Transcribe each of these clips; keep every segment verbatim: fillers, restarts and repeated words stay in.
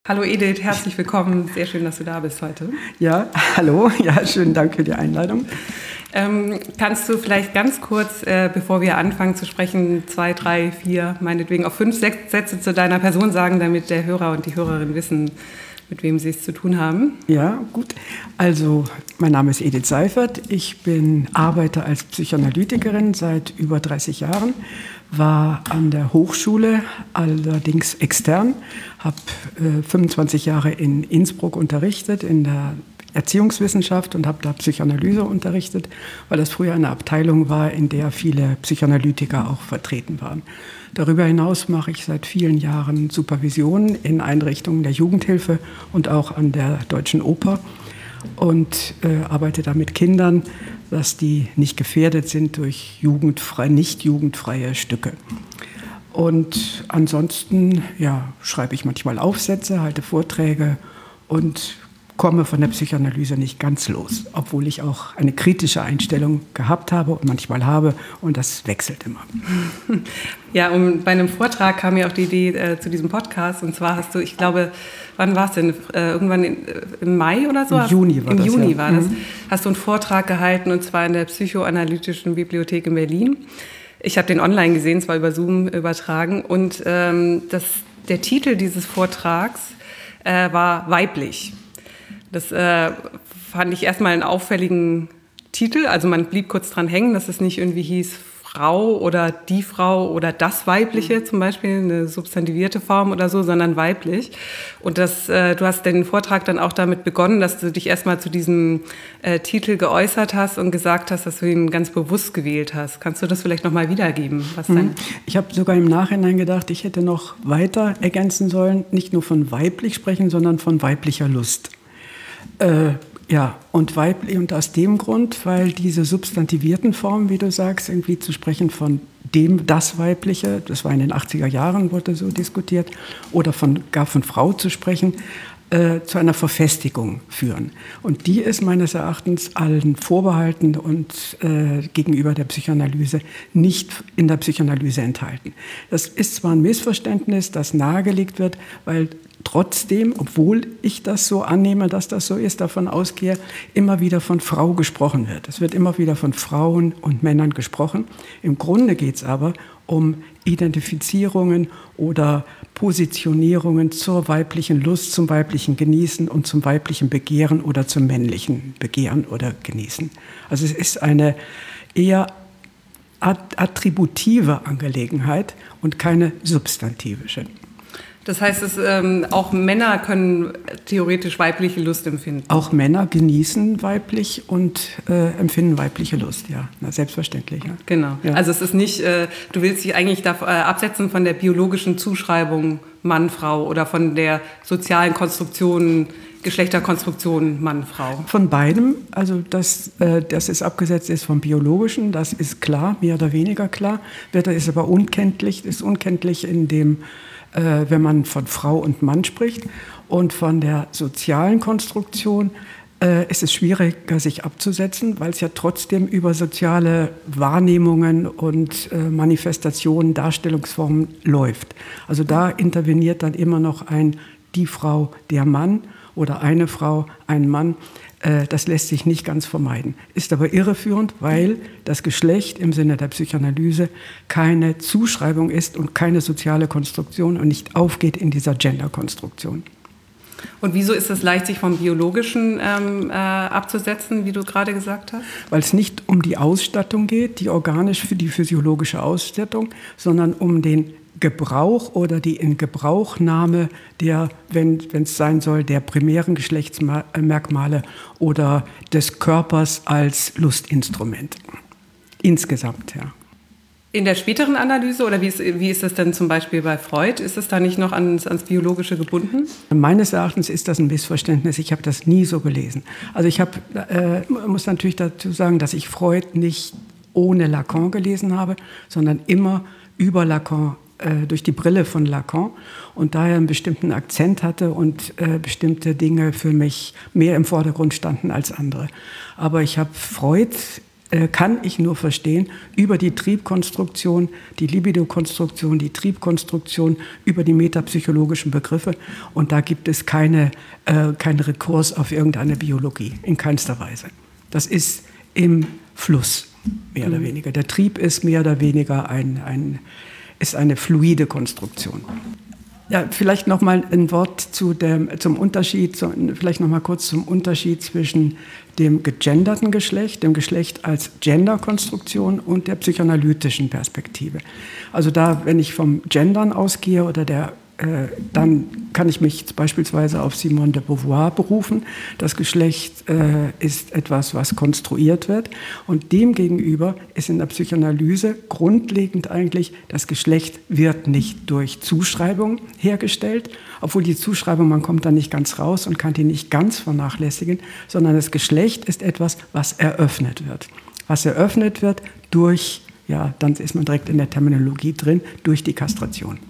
Hallo Edith, herzlich willkommen. Sehr schön, dass du da bist heute. Ja, hallo. Ja, schönen Dank für die Einladung. Ähm, kannst du vielleicht ganz kurz, äh, bevor wir anfangen zu sprechen, zwei, drei, vier, meinetwegen auch fünf, sechs Sätze zu deiner Person sagen, damit der Hörer und die Hörerin wissen, mit wem sie es zu tun haben? Ja, gut. Also, mein Name ist Edith Seifert. Ich bin arbeite als Psychoanalytikerin seit über dreißig Jahren, war an der Hochschule, allerdings extern, habe äh, fünfundzwanzig Jahre in Innsbruck unterrichtet, in der Erziehungswissenschaft und habe da Psychoanalyse unterrichtet, weil das früher eine Abteilung war, in der viele Psychoanalytiker auch vertreten waren. Darüber hinaus mache ich seit vielen Jahren Supervision in Einrichtungen der Jugendhilfe und auch an der Deutschen Oper und äh, arbeite da mit Kindern, dass die nicht gefährdet sind durch jugendfrei, nicht jugendfreie Stücke. Und ansonsten ja, schreibe ich manchmal Aufsätze, halte Vorträge und komme von der Psychoanalyse nicht ganz los, obwohl ich auch eine kritische Einstellung gehabt habe und manchmal habe und das wechselt immer. Ja, und bei einem Vortrag kam mir auch die Idee äh, zu diesem Podcast und zwar hast du, ich glaube, wann war es denn? Äh, irgendwann in, äh, im Mai oder so? Im Juni war Im das. Im Juni ja. war das. Mhm. Hast du einen Vortrag gehalten und zwar in der Psychoanalytischen Bibliothek in Berlin. Ich habe den online gesehen, zwar über Zoom übertragen und ähm, das, der Titel dieses Vortrags äh, war Weiblich. Das äh, fand ich erstmal einen auffälligen Titel. Also man blieb kurz dran hängen, dass es nicht irgendwie hieß Frau oder die Frau oder das Weibliche zum Beispiel, eine substantivierte Form oder so, sondern weiblich. Und das, äh, du hast den Vortrag dann auch damit begonnen, dass du dich erstmal zu diesem äh, Titel geäußert hast und gesagt hast, dass du ihn ganz bewusst gewählt hast. Kannst du das vielleicht nochmal wiedergeben? Was mhm. Ich habe sogar im Nachhinein gedacht, ich hätte noch weiter ergänzen sollen, nicht nur von weiblich sprechen, sondern von weiblicher Lust. Äh, ja, und weiblich, und aus dem Grund, weil diese substantivierten Formen, wie du sagst, irgendwie zu sprechen von dem, das Weibliche, das war in den achtziger Jahren, wurde so diskutiert, oder von, gar von Frau zu sprechen, äh, zu einer Verfestigung führen. Und die ist meines Erachtens allen vorbehalten und äh, gegenüber der Psychoanalyse nicht in der Psychoanalyse enthalten. Das ist zwar ein Missverständnis, das nahegelegt wird, weil trotzdem, obwohl ich das so annehme, dass das so ist, davon ausgehe, immer wieder von Frau gesprochen wird. Es wird immer wieder von Frauen und Männern gesprochen. Im Grunde geht es aber um Identifizierungen oder Positionierungen zur weiblichen Lust, zum weiblichen Genießen und zum weiblichen Begehren oder zum männlichen Begehren oder Genießen. Also es ist eine eher attributive Angelegenheit und keine substantivische. Das heißt, dass ähm, auch Männer können theoretisch weibliche Lust empfinden? Auch Männer genießen weiblich und äh, empfinden weibliche Lust, ja. Na, selbstverständlich. Ja. Genau. Ja. Also es ist nicht, äh, du willst dich eigentlich da, äh, absetzen von der biologischen Zuschreibung Mann, Frau oder von der sozialen Konstruktion, Geschlechterkonstruktion Mann, Frau. Von beidem, also dass, äh, dass es abgesetzt ist vom Biologischen, das ist klar, mehr oder weniger klar. Wird ist aber unkenntlich, ist unkenntlich in dem, äh, wenn man von Frau und Mann spricht. Und von der sozialen Konstruktion äh, ist es schwieriger, sich abzusetzen, weil es ja trotzdem über soziale Wahrnehmungen und äh, Manifestationen, Darstellungsformen läuft. Also da interveniert dann immer noch ein die Frau, der Mann oder eine Frau, ein Mann. Äh, das lässt sich nicht ganz vermeiden. Ist aber irreführend, weil das Geschlecht im Sinne der Psychoanalyse keine Zuschreibung ist und keine soziale Konstruktion und nicht aufgeht in dieser Gender-Konstruktion. Und wieso ist es leicht, sich vom Biologischen ähm, äh, abzusetzen, wie du gerade gesagt hast? Weil es nicht um die Ausstattung geht, die organisch für die physiologische Ausstattung, sondern um den Gebrauch oder die Ingebrauchnahme der, wenn es sein soll, der primären Geschlechtsmerkmale oder des Körpers als Lustinstrument. Insgesamt, ja. In der späteren Analyse, oder wie ist, wie ist das denn zum Beispiel bei Freud? Ist es da nicht noch ans, ans Biologische gebunden? Meines Erachtens ist das ein Missverständnis. Ich habe das nie so gelesen. Also ich hab, äh, muss natürlich dazu sagen, dass ich Freud nicht ohne Lacan gelesen habe, sondern immer über Lacan, äh, durch die Brille von Lacan und daher einen bestimmten Akzent hatte und äh, bestimmte Dinge für mich mehr im Vordergrund standen als andere. Aber ich habe Freud kann ich nur verstehen über die Triebkonstruktion, die Libidokonstruktion, die Triebkonstruktion, über die metapsychologischen Begriffe. Und da gibt es keine, äh, keinen Rekurs auf irgendeine Biologie, in keinster Weise. Das ist im Fluss, mehr mhm. oder weniger. Der Trieb ist mehr oder weniger ein, ein, ist eine fluide Konstruktion. Ja, vielleicht noch mal ein Wort zu dem, zum Unterschied, zu, vielleicht noch mal kurz zum Unterschied zwischen dem gegenderten Geschlecht, dem Geschlecht als Genderkonstruktion und der psychoanalytischen Perspektive. Also da, wenn ich vom Gendern ausgehe oder der Äh, dann kann ich mich beispielsweise auf Simone de Beauvoir berufen. Das Geschlecht äh, ist etwas, was konstruiert wird. Und demgegenüber ist in der Psychoanalyse grundlegend eigentlich, das Geschlecht wird nicht durch Zuschreibung hergestellt, obwohl die Zuschreibung, man kommt da nicht ganz raus und kann die nicht ganz vernachlässigen, sondern das Geschlecht ist etwas, was eröffnet wird. Was eröffnet wird durch, ja, dann ist man direkt in der Terminologie drin, durch die Kastration.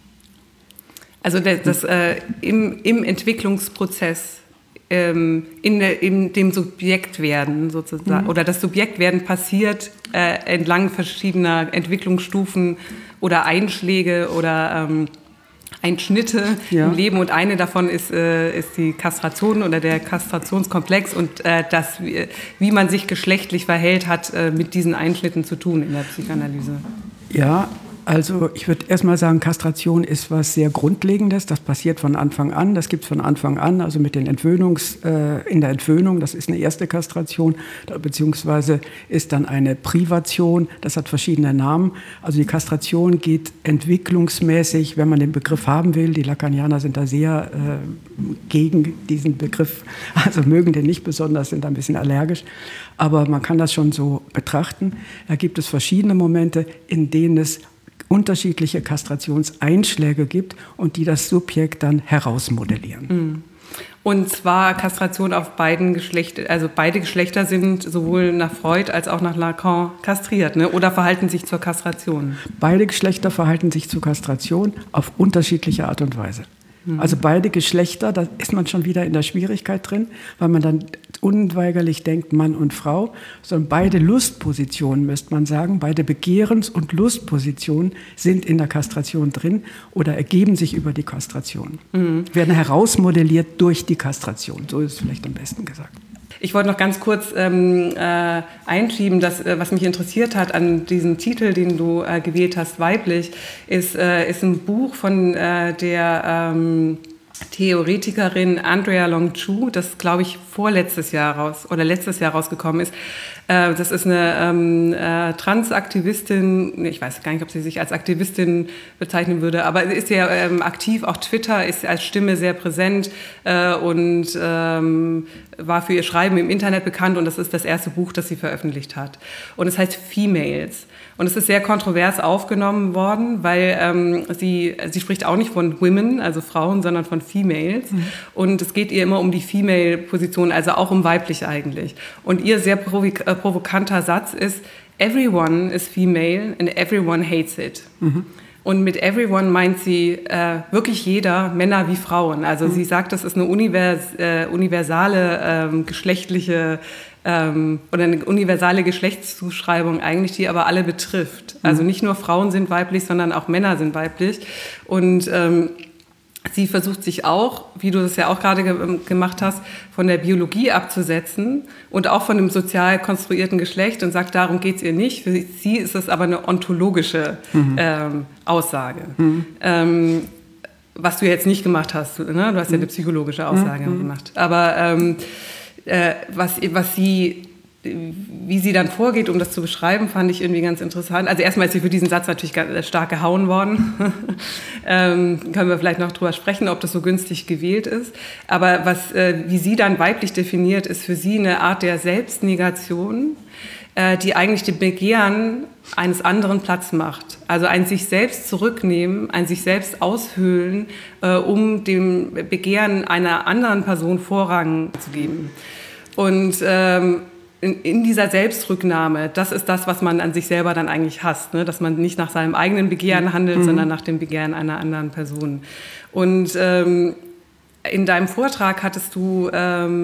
Also das, das äh, im, im Entwicklungsprozess, ähm, in, der, in dem Subjektwerden sozusagen, mhm. oder das Subjektwerden passiert äh, entlang verschiedener Entwicklungsstufen oder Einschläge oder ähm, Einschnitte ja. im Leben. Und eine davon ist, äh, ist die Kastration oder der Kastrationskomplex. Und äh, das, wie, wie man sich geschlechtlich verhält, hat äh, mit diesen Einschnitten zu tun in der Psychoanalyse. Ja. Also ich würde erstmal sagen, Kastration ist was sehr Grundlegendes. Das passiert von Anfang an. Das gibt es von Anfang an. Also mit den Entwöhnungs, äh, in der Entwöhnung, das ist eine erste Kastration, beziehungsweise ist dann eine Privation. Das hat verschiedene Namen. Also die Kastration geht entwicklungsmäßig, wenn man den Begriff haben will. Die Lacanianer sind da sehr äh, gegen diesen Begriff, also mögen den nicht besonders, sind da ein bisschen allergisch. Aber man kann das schon so betrachten. Da gibt es verschiedene Momente, in denen es unterschiedliche Kastrationseinschläge gibt und die das Subjekt dann herausmodellieren. Und zwar Kastration auf beiden Geschlechtern, also beide Geschlechter sind sowohl nach Freud als auch nach Lacan kastriert, ne? Oder verhalten sich zur Kastration? Beide Geschlechter verhalten sich zur Kastration auf unterschiedliche Art und Weise. Also beide Geschlechter, da ist man schon wieder in der Schwierigkeit drin, weil man dann unweigerlich denkt, Mann und Frau, sondern beide Lustpositionen, müsste man sagen, beide Begehrens- und Lustpositionen sind in der Kastration drin oder ergeben sich über die Kastration, mhm. werden herausmodelliert durch die Kastration, so ist es vielleicht am besten gesagt. Ich wollte noch ganz kurz ähm, äh, einschieben, dass, äh, was mich interessiert hat an diesem Titel, den du äh, gewählt hast, weiblich, ist, äh, ist ein Buch von äh, der ähm, Theoretikerin Andrea Long Chu, das glaube ich vorletztes Jahr raus oder letztes Jahr rausgekommen ist. Äh, das ist eine ähm, äh, Transaktivistin, ich weiß gar nicht, ob sie sich als Aktivistin bezeichnen würde, aber sie ist ja ähm, aktiv, auch Twitter ist als Stimme sehr präsent äh, und ähm, war für ihr Schreiben im Internet bekannt und das ist das erste Buch, das sie veröffentlicht hat. Und es heißt Females. Und es ist sehr kontrovers aufgenommen worden, weil ähm, sie, sie spricht auch nicht von Women, also Frauen, sondern von Females. Mhm. Und es geht ihr immer um die Female-Position, also auch um weiblich eigentlich. Und ihr sehr provok- äh, provokanter Satz ist, everyone is female and everyone hates it. Mhm. Und mit everyone meint sie äh, wirklich jeder, Männer wie Frauen. Also mhm. sie sagt, das ist eine univers- äh, universale ähm, geschlechtliche ähm, oder eine universale Geschlechtszuschreibung eigentlich, die aber alle betrifft. Mhm. Also nicht nur Frauen sind weiblich, sondern auch Männer sind weiblich. Und ähm, sie versucht sich auch, wie du das ja auch gerade ge- gemacht hast, von der Biologie abzusetzen und auch von dem sozial konstruierten Geschlecht und sagt, darum geht es ihr nicht. Für sie ist es aber eine ontologische mhm. ähm, Aussage. Mhm. Ähm, was du jetzt nicht gemacht hast. Ne? Du hast ja eine psychologische Aussage mhm. gemacht. Aber ähm, äh, was, was sie... wie sie dann vorgeht, um das zu beschreiben, fand ich irgendwie ganz interessant. Also erstmal ist sie für diesen Satz natürlich ganz stark gehauen worden. ähm, können wir vielleicht noch drüber sprechen, ob das so günstig gewählt ist. Aber was, äh, wie sie dann weiblich definiert, ist für sie eine Art der Selbstnegation, äh, die eigentlich dem Begehren eines anderen Platz macht. Also ein sich selbst zurücknehmen, ein sich selbst aushöhlen, äh, um dem Begehren einer anderen Person Vorrang zu geben. Und ähm, In, in dieser Selbstrücknahme, das ist das, was man an sich selber dann eigentlich hasst, ne? Dass man nicht nach seinem eigenen Begehren handelt, mhm. sondern nach dem Begehren einer anderen Person. Und ähm, in deinem Vortrag hattest du ähm,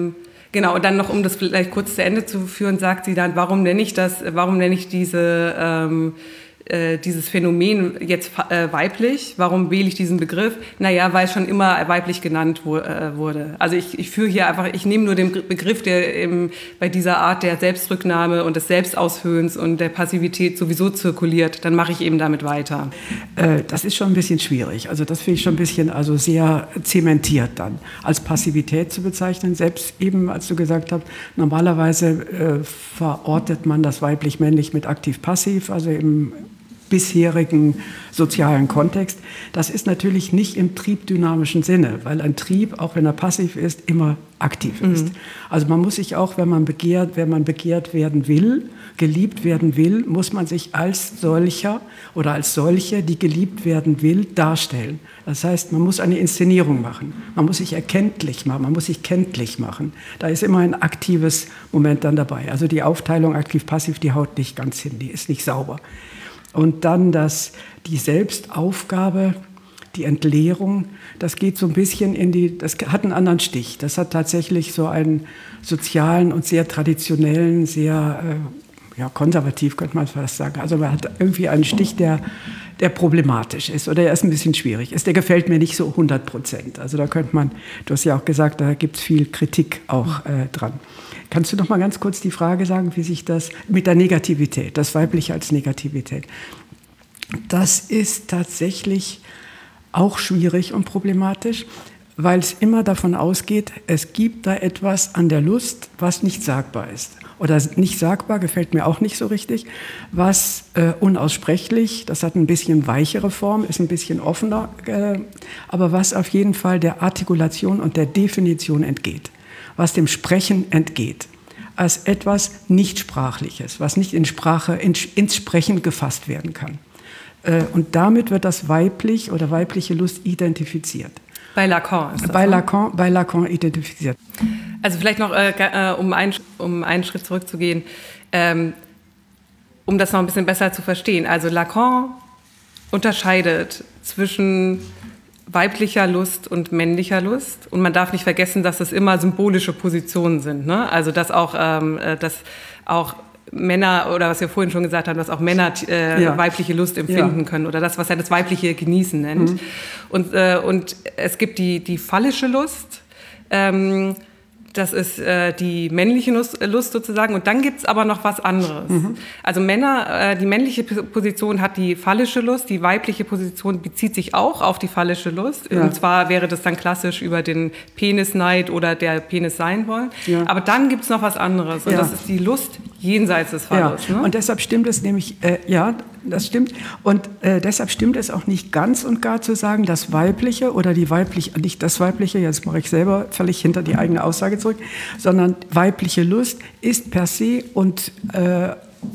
Genau, und dann noch, um das vielleicht kurz zu Ende zu führen, sagt sie dann, warum nenne ich das, warum nenne ich diese, ähm, äh, dieses Phänomen jetzt äh, weiblich? Warum wähle ich diesen Begriff? Naja, weil schon immer weiblich genannt wo, äh, wurde. Also ich, ich führe hier einfach, ich nehme nur den Begriff, der im, bei dieser Art der Selbstrücknahme und des Selbstaushöhens und der Passivität sowieso zirkuliert, dann mache ich eben damit weiter. Äh, das ist schon ein bisschen schwierig. Also das finde ich schon ein bisschen, also sehr zementiert dann, als Passivität zu bezeichnen. Selbst eben, als du gesagt hast, normalerweise äh, verortet man das weiblich-männlich mit aktiv-passiv, also im bisherigen sozialen Kontext. Das ist natürlich nicht im triebdynamischen Sinne, weil ein Trieb, auch wenn er passiv ist, immer aktiv ist. Mhm. Also man muss sich auch, wenn man begehrt, wenn man begehrt werden will, geliebt werden will, muss man sich als solcher oder als solche, die geliebt werden will, darstellen. Das heißt, man muss eine Inszenierung machen. Man muss sich erkenntlich machen, man muss sich kenntlich machen. Da ist immer ein aktives Moment dann dabei. Also die Aufteilung aktiv-passiv, die haut nicht ganz hin, die ist nicht sauber. Und dann das, die Selbstaufgabe, die Entleerung, das geht so ein bisschen in die, das hat einen anderen Stich. Das hat tatsächlich so einen sozialen und sehr traditionellen, sehr äh, ja, konservativ könnte man fast sagen. Also man hat irgendwie einen Stich, der, der problematisch ist oder der ist ein bisschen schwierig ist. Der gefällt mir nicht so hundert Prozent. Also da könnte man, du hast ja auch gesagt, da gibt es viel Kritik auch äh, dran. Kannst du noch mal ganz kurz die Frage sagen, wie sich das mit der Negativität, das Weibliche als Negativität, das ist tatsächlich auch schwierig und problematisch, weil es immer davon ausgeht, es gibt da etwas an der Lust, was nicht sagbar ist. Oder nicht sagbar, gefällt mir auch nicht so richtig, was äh, unaussprechlich, das hat ein bisschen weichere Form, ist ein bisschen offener, äh, aber was auf jeden Fall der Artikulation und der Definition entgeht. Was dem Sprechen entgeht, als etwas Nichtsprachliches, was nicht in Sprache, in, ins Sprechen gefasst werden kann. Äh, und damit wird das weiblich oder weibliche Lust identifiziert. Bei Lacan ist das, bei Lacan, bei Lacan identifiziert. Also vielleicht noch, äh, um, einen, um einen Schritt zurückzugehen, ähm, um das noch ein bisschen besser zu verstehen. Also Lacan unterscheidet zwischen weiblicher Lust und männlicher Lust. Und man darf nicht vergessen, dass das immer symbolische Positionen sind. Ne? Also dass auch, ähm, dass auch Männer, oder was wir vorhin schon gesagt haben, dass auch Männer äh, ja. weibliche Lust empfinden ja. können oder das, was er das weibliche Genießen nennt. Mhm. Und, äh, und es gibt die, die phallische Lust, ähm, das ist äh, die männliche Lust, Lust sozusagen. Und dann gibt's aber noch was anderes. Mhm. Also Männer, äh, die männliche Position hat die phallische Lust, die weibliche Position bezieht sich auch auf die phallische Lust. Ja. Und zwar wäre das dann klassisch über den Penisneid oder der Penis sein wollen. Ja. Aber dann gibt's noch was anderes. Und ja. das ist die Lust jenseits des Phallus. Ja. Ne? Und deshalb stimmt es nämlich, äh, ja, das stimmt. Und äh, deshalb stimmt es auch nicht ganz und gar zu sagen, das Weibliche oder die weibliche, nicht das Weibliche, jetzt mache ich selber völlig hinter die eigene Aussage zurück, sondern weibliche Lust ist per se und äh,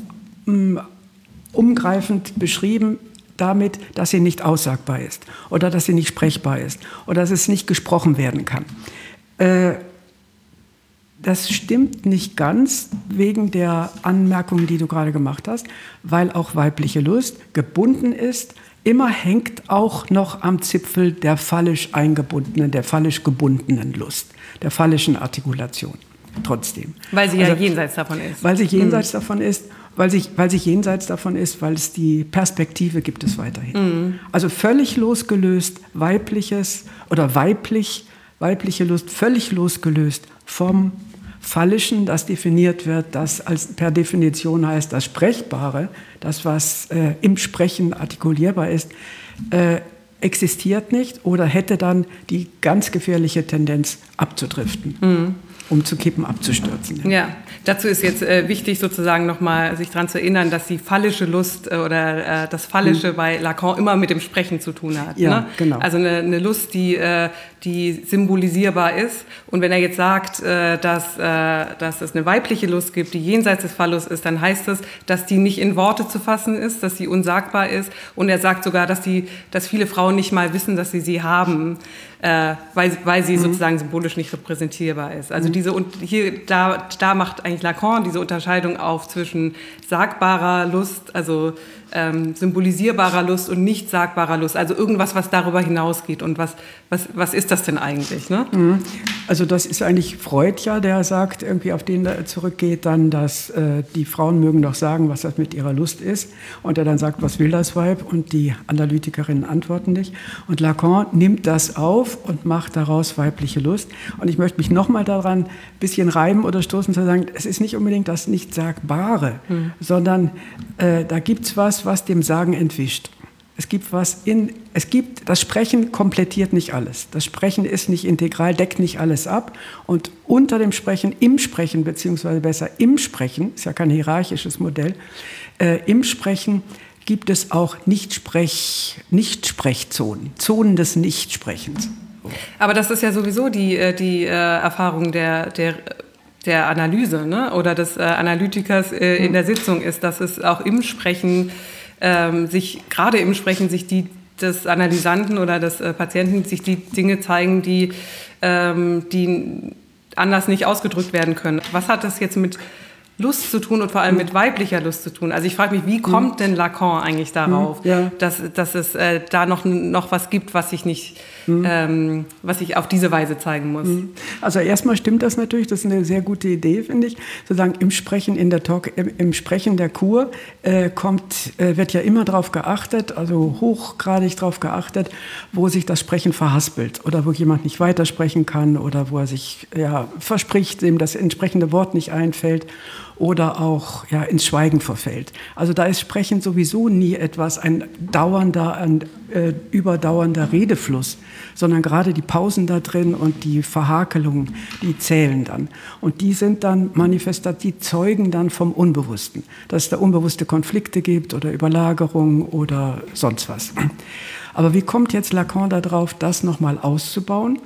umgreifend beschrieben damit, dass sie nicht aussagbar ist oder dass sie nicht sprechbar ist oder dass es nicht gesprochen werden kann. Äh, Das stimmt nicht ganz wegen der Anmerkung, die du gerade gemacht hast, weil auch weibliche Lust gebunden ist, immer hängt auch noch am Zipfel der phallisch eingebundenen, der phallisch gebundenen Lust, der phallischen Artikulation. Trotzdem. Weil sie also, ja jenseits davon ist. Weil sie jenseits mhm. davon ist, weil sie, weil sie jenseits davon ist, weil es die Perspektive gibt es weiterhin. Mhm. Also völlig losgelöst weibliches oder weiblich, weibliche Lust völlig losgelöst vom Phallischen, das definiert wird, das als per Definition heißt, das Sprechbare, das, was äh, im Sprechen artikulierbar ist, äh, existiert nicht oder hätte dann die ganz gefährliche Tendenz abzudriften. Mhm. umzukippen, abzustürzen. Ja, dazu ist jetzt äh, wichtig sozusagen nochmal sich daran zu erinnern, dass die phallische Lust äh, oder äh, das Phallische hm. bei Lacan immer mit dem Sprechen zu tun hat. Ja, ne? genau. Also eine, eine Lust, die, äh, die symbolisierbar ist. Und wenn er jetzt sagt, äh, dass, äh, dass es eine weibliche Lust gibt, die jenseits des Phallus ist, dann heißt es, dass die nicht in Worte zu fassen ist, dass sie unsagbar ist. Und er sagt sogar, dass, die, dass viele Frauen nicht mal wissen, dass sie sie haben, äh, weil, weil sie mhm. sozusagen symbolisch nicht repräsentierbar ist. Also mhm. diese, und hier, da, da macht eigentlich Lacan diese Unterscheidung auf zwischen sagbarer Lust, also ähm, symbolisierbarer Lust und nicht sagbarer Lust. Also irgendwas, was darüber hinausgeht. Und was, was, was ist das denn eigentlich? Ne? Also das ist eigentlich Freud ja, der sagt, irgendwie auf den er zurückgeht dann, dass äh, die Frauen mögen doch sagen, was das mit ihrer Lust ist. Und er dann sagt, was will das Weib? Und die Analytikerinnen antworten nicht. Und Lacan nimmt das auf und macht daraus weibliche Lust. Und ich möchte mich nochmal daran ein bisschen reiben oder stoßen zu sagen, es ist nicht unbedingt das Nicht-Sagbare, hm. sondern äh, da gibt es was, was dem Sagen entwischt. Es gibt was in, es gibt, das Sprechen komplettiert nicht alles. Das Sprechen ist nicht integral, deckt nicht alles ab. Und unter dem Sprechen, im Sprechen, beziehungsweise besser im Sprechen, ist ja kein hierarchisches Modell, äh, im Sprechen gibt es auch Nicht-Sprech, Nicht-Sprechzonen, Zonen des Nichtsprechens. Aber das ist ja sowieso die, die äh, Erfahrung der, der, der Analyse, ne? Oder des äh, Analytikers äh, in der Sitzung ist, dass es auch im Sprechen ähm, sich, gerade im Sprechen, sich die des Analysanten oder des äh, Patienten sich die Dinge zeigen, die, ähm, die anders nicht ausgedrückt werden können. Was hat das jetzt mit Lust zu tun und vor allem mit weiblicher Lust zu tun? Also ich frage mich, wie kommt denn Lacan eigentlich darauf, ja. dass, dass es äh, da noch, noch was gibt, was ich nicht, mhm. ähm, was ich auf diese Weise zeigen muss? Also erstmal stimmt das natürlich, das ist eine sehr gute Idee, finde ich. Sozusagen im Sprechen in der Talk, im, im Sprechen der Kur äh, kommt, äh, wird ja immer darauf geachtet, also hochgradig darauf geachtet, wo sich das Sprechen verhaspelt oder wo jemand nicht weitersprechen kann oder wo er sich ja, verspricht, dem das entsprechende Wort nicht einfällt. Oder auch ja, ins Schweigen verfällt. Also da ist Sprechen sowieso nie etwas, ein dauernder, ein äh, überdauernder Redefluss, sondern gerade die Pausen da drin und die Verhakelungen, die zählen dann. Und die sind dann manifestat, die zeugen dann vom Unbewussten, dass es da unbewusste Konflikte gibt oder Überlagerungen oder sonst was. Aber wie kommt jetzt Lacan darauf, das nochmal auszubauen?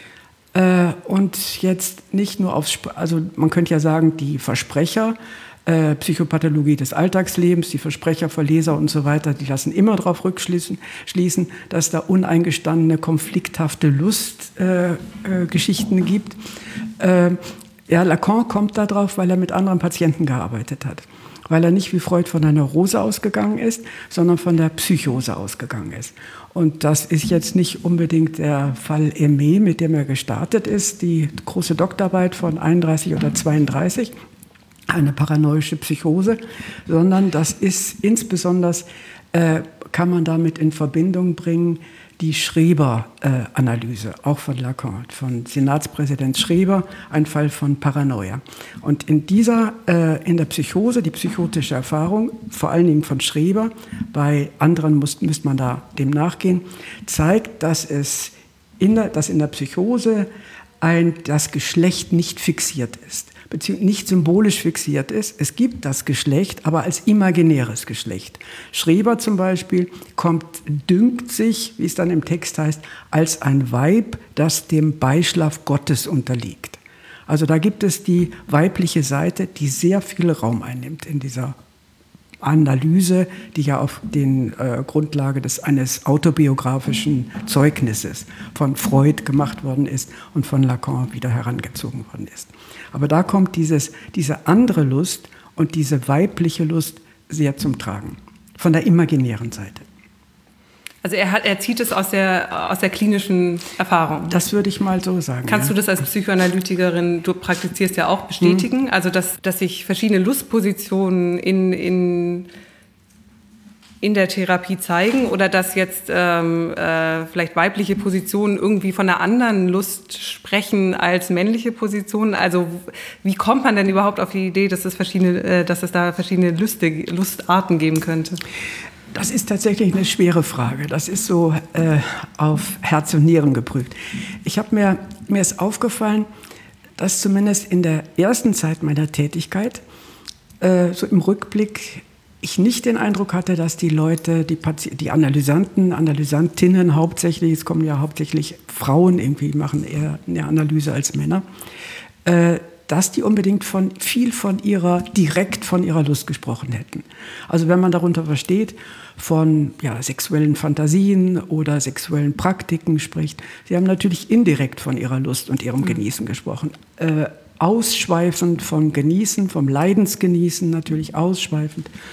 Und jetzt nicht nur aufs, also man könnte ja sagen, die Versprecher, äh, Psychopathologie des Alltagslebens, die Versprecher, Verleser und so weiter, die lassen immer darauf rückschließen, schließen, dass da uneingestandene, konflikthafte Lustgeschichten äh, äh, gibt. Äh, ja, Lacan kommt da drauf, weil er mit anderen Patienten gearbeitet hat. Weil er nicht wie Freud von der Neurose ausgegangen ist, sondern von der Psychose ausgegangen ist. Und das ist jetzt nicht unbedingt der Fall Aimé, mit dem er gestartet ist, die große Doktorarbeit von einunddreißig oder zweiunddreißig, eine paranoische Psychose, sondern das ist insbesondere, äh, kann man damit in Verbindung bringen, die Schreber-Analyse, äh, auch von Lacan, von Senatspräsident Schreber, ein Fall von Paranoia. Und in dieser, äh, in der Psychose, die psychotische Erfahrung, vor allen Dingen von Schreber, bei anderen muss, müsste man da dem nachgehen, zeigt, dass es in der, dass in der Psychose ein, das Geschlecht nicht fixiert ist, beziehungsweise nicht symbolisch fixiert ist. Es gibt das Geschlecht, aber als imaginäres Geschlecht. Schreber zum Beispiel kommt, dünkt sich, wie es dann im Text heißt, als ein Weib, das dem Beischlaf Gottes unterliegt. Also da gibt es die weibliche Seite, die sehr viel Raum einnimmt in dieser Analyse, die ja auf den äh, Grundlage des, eines autobiografischen Zeugnisses von Freud gemacht worden ist und von Lacan wieder herangezogen worden ist. Aber da kommt dieses, diese andere Lust und diese weibliche Lust sehr zum Tragen, von der imaginären Seite. Also er, hat, er zieht es aus der, aus der klinischen Erfahrung. Das würde ich mal so sagen. Kannst ja. du das als Psychoanalytikerin, du praktizierst ja auch, bestätigen? Mhm. Also dass, dass sich verschiedene Lustpositionen in, in, in der Therapie zeigen oder dass jetzt ähm, äh, vielleicht weibliche Positionen irgendwie von einer anderen Lust sprechen als männliche Positionen? Also wie kommt man denn überhaupt auf die Idee, dass es, verschiedene, äh, dass es da verschiedene Lüste, Lustarten geben könnte? Das ist tatsächlich eine schwere Frage. Das ist so äh, auf Herz und Nieren geprüft. Ich habe mir, mir ist aufgefallen, dass zumindest in der ersten Zeit meiner Tätigkeit, äh, so im Rückblick, ich nicht den Eindruck hatte, dass die Leute, die, Pati- die Analysanten, Analysantinnen hauptsächlich, es kommen ja hauptsächlich Frauen, irgendwie machen eher eine Analyse als Männer, äh, dass die unbedingt von, viel von ihrer, direkt von ihrer Lust gesprochen hätten. Also wenn man darunter versteht, von ja, sexuellen Fantasien oder sexuellen Praktiken spricht, sie haben natürlich indirekt von ihrer Lust und ihrem Genießen gesprochen. Äh, ausschweifend vom Genießen, vom Leidensgenießen natürlich ausschweifend.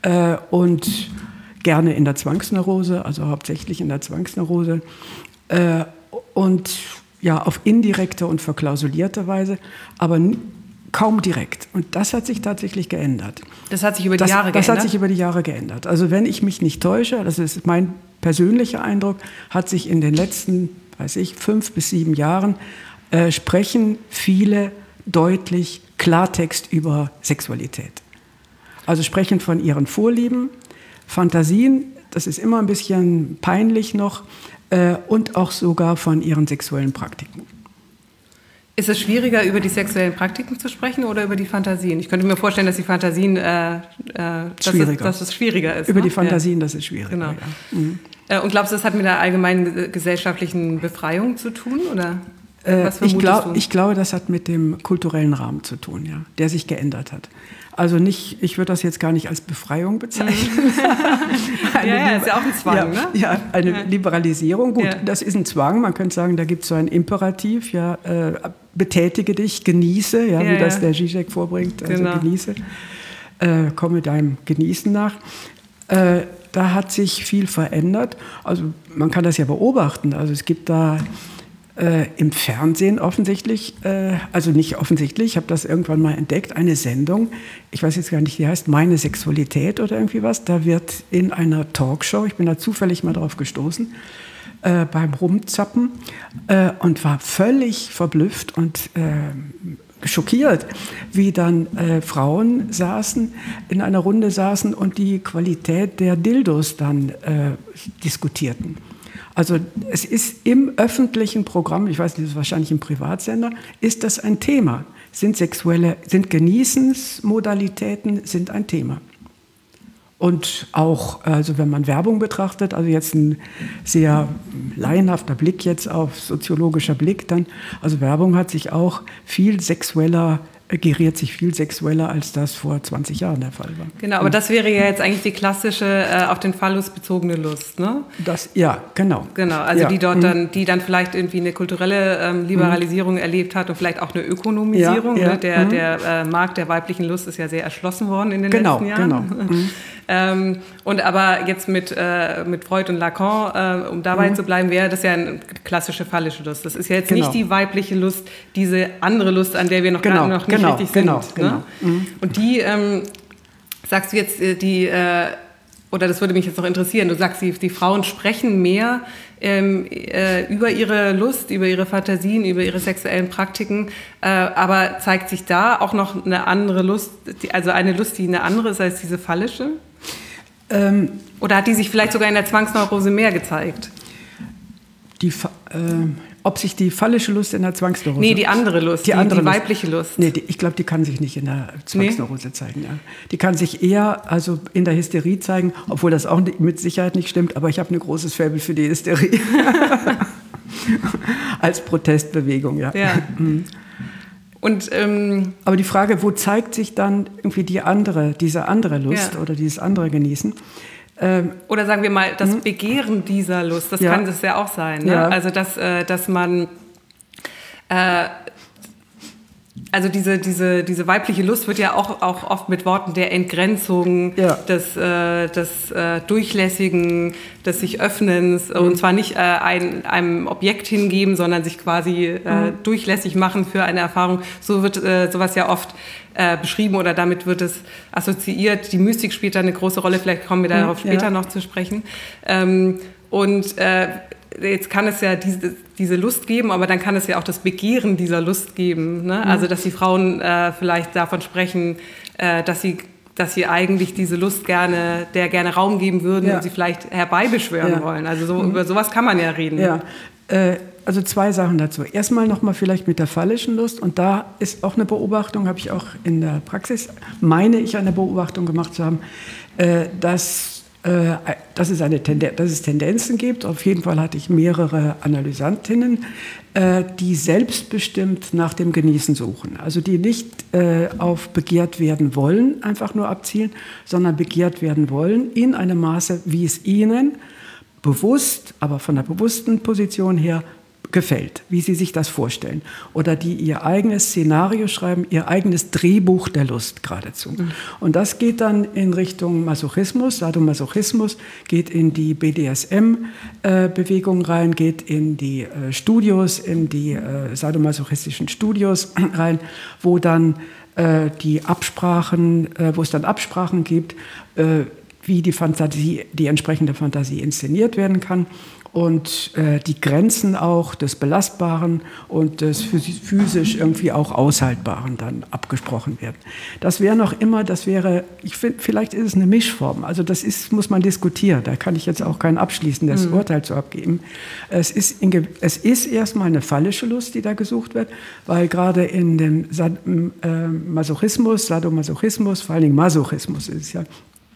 äh, und gerne in der Zwangsneurose, also hauptsächlich in der Zwangsneurose äh, und ja, auf indirekte und verklausulierte Weise, aber kaum direkt. Und das hat sich tatsächlich geändert. Das hat sich über die das, Jahre das geändert? Das hat sich über die Jahre geändert. Also wenn ich mich nicht täusche, das ist mein persönlicher Eindruck, hat sich in den letzten, weiß ich, fünf bis sieben Jahren äh, sprechen viele deutlich Klartext über Sexualität. Also sprechen von ihren Vorlieben, Fantasien, das ist immer ein bisschen peinlich noch, äh, und auch sogar von ihren sexuellen Praktiken. Ist es schwieriger, über die sexuellen Praktiken zu sprechen oder über die Fantasien? Ich könnte mir vorstellen, dass die Fantasien, äh, äh, dass, es, dass es schwieriger ist. Über ne? die Fantasien, ja. Das ist schwieriger, genau. ja. Mhm. Äh, und glaubst du, das hat mit der allgemeinen gesellschaftlichen Befreiung zu tun? Oder was äh, ich, glaub, du? ich glaube, das hat mit dem kulturellen Rahmen zu tun, ja, der sich geändert hat. Also nicht, ich würde das jetzt gar nicht als Befreiung bezeichnen. ja, ja, ist ja auch ein Zwang, ja, ne? Ja, eine ja. Liberalisierung. Gut, ja. das ist ein Zwang. Man könnte sagen, da gibt es so ein Imperativ, ja, äh, betätige dich, genieße, ja, ja wie ja. das der Zizek vorbringt, also genau. genieße, äh, komme deinem Genießen nach. Äh, da hat sich viel verändert. Also man kann das ja beobachten. Also es gibt da Äh, im Fernsehen offensichtlich, äh, also nicht offensichtlich, ich habe das irgendwann mal entdeckt, eine Sendung, ich weiß jetzt gar nicht, die heißt Meine Sexualität oder irgendwie was, da wird in einer Talkshow, ich bin da zufällig mal drauf gestoßen, äh, beim Rumzappen äh, und war völlig verblüfft und äh, schockiert, wie dann äh, Frauen saßen, in einer Runde saßen und die Qualität der Dildos dann äh, diskutierten. Also es ist im öffentlichen Programm, ich weiß nicht, das ist wahrscheinlich im Privatsender, ist das ein Thema. Sind sexuelle, sind Genießensmodalitäten sind ein Thema. Und auch, also wenn man Werbung betrachtet, also jetzt ein sehr laienhafter Blick jetzt auf soziologischer Blick, dann, also Werbung hat sich auch viel sexueller geriert sich viel sexueller, als das vor zwanzig Jahren der Fall war. Genau, aber das wäre ja jetzt eigentlich die klassische äh, auf den Phallus bezogene Lust, ne? Das, ja, genau. Genau, also ja. die dort mhm. dann, die dann vielleicht irgendwie eine kulturelle ähm, Liberalisierung mhm. erlebt hat und vielleicht auch eine Ökonomisierung. Ja, ja. Ne? Der, mhm. der äh, Markt der weiblichen Lust ist ja sehr erschlossen worden in den genau, letzten Jahren. Genau, mhm. ähm, und aber jetzt mit, äh, mit Freud und Lacan, äh, um dabei mhm. zu bleiben, wäre das ja eine klassische phallische Lust. Das ist ja jetzt genau. nicht die weibliche Lust, diese andere Lust, an der wir noch, genau, gerade noch nicht genau, richtig genau, sind. Genau. Ne? Mhm. Und die, ähm, sagst du jetzt, die, äh, oder das würde mich jetzt noch interessieren, du sagst, die, die Frauen sprechen mehr ähm, äh, über ihre Lust, über ihre Fantasien, über ihre sexuellen Praktiken, äh, aber zeigt sich da auch noch eine andere Lust, die, also eine Lust, die eine andere ist als diese phallische? Ähm, oder hat die sich vielleicht sogar in der Zwangsneurose mehr gezeigt? Die, äh, ob sich die phallische Lust in der Zwangsneurose... Nee, die andere Lust, die, die, andere die Lust. weibliche Lust. Nee, die, ich glaube, die kann sich nicht in der Zwangsneurose nee. zeigen. Ja. Die kann sich eher also in der Hysterie zeigen, obwohl das auch mit Sicherheit nicht stimmt, aber ich habe ein großes Faible für die Hysterie. Als Protestbewegung, ja. ja. Mhm. Und, ähm, aber die Frage, wo zeigt sich dann irgendwie die andere, diese andere Lust ja. oder dieses andere Genießen? Ähm, Oder sagen wir mal, das mh. Begehren dieser Lust, das ja. kann das ja auch sein. Ne? Ja. Also, dass, äh, dass man, äh, also diese, diese, diese weibliche Lust wird ja auch, auch oft mit Worten der Entgrenzung, ja. des, äh, des äh, Durchlässigen, des sich Öffnens, mhm. und zwar nicht äh, ein, einem Objekt hingeben, sondern sich quasi äh, mhm. durchlässig machen für eine Erfahrung. So wird äh, sowas ja oft Äh, beschrieben oder damit wird es assoziiert. Die Mystik spielt da eine große Rolle, vielleicht kommen wir darauf ja. später noch zu sprechen. Ähm, und äh, jetzt kann es ja diese, diese Lust geben, aber dann kann es ja auch das Begehren dieser Lust geben. Ne? Mhm. Also dass die Frauen äh, vielleicht davon sprechen, äh, dass sie dass sie eigentlich diese Lust gerne, der gerne Raum geben würden ja. und sie vielleicht herbeibeschwören ja. wollen. Also so, mhm. über sowas kann man ja reden. Ja. Äh, also zwei Sachen dazu. Erstmal nochmal vielleicht mit der phallischen Lust. Und da ist auch eine Beobachtung, habe ich auch in der Praxis, meine ich eine Beobachtung gemacht zu haben, äh, dass, äh, dass, es eine Tenden- dass es Tendenzen gibt. Auf jeden Fall hatte ich mehrere Analysantinnen, äh, die selbstbestimmt nach dem Genießen suchen. Also die nicht äh, auf begehrt werden wollen, einfach nur abzielen, sondern begehrt werden wollen in einem Maße, wie es ihnen bewusst, aber von der bewussten Position her gefällt, wie sie sich das vorstellen. Oder die ihr eigenes Szenario schreiben, ihr eigenes Drehbuch der Lust geradezu. Mhm. Und das geht dann in Richtung Masochismus, Sadomasochismus, geht in die B D S M-Bewegung rein, geht in die äh, Studios, in die äh, sadomasochistischen Studios rein, wo dann äh, die Absprachen, äh, wo es dann Absprachen gibt, äh, wie die Fantasie, die entsprechende Fantasie inszeniert werden kann. Und äh, die Grenzen auch des Belastbaren und des physisch irgendwie auch Aushaltbaren dann abgesprochen werden. Das wäre noch immer, das wäre, ich finde, vielleicht ist es eine Mischform. Also das ist, muss man diskutieren. Da kann ich jetzt auch kein abschließendes mhm. Urteil zu abgeben. Es ist, in, es ist erstmal eine phallische Lust, die da gesucht wird, weil gerade in dem Sad, äh, Masochismus, Sadomasochismus, vor allen Dingen Masochismus ist es ja,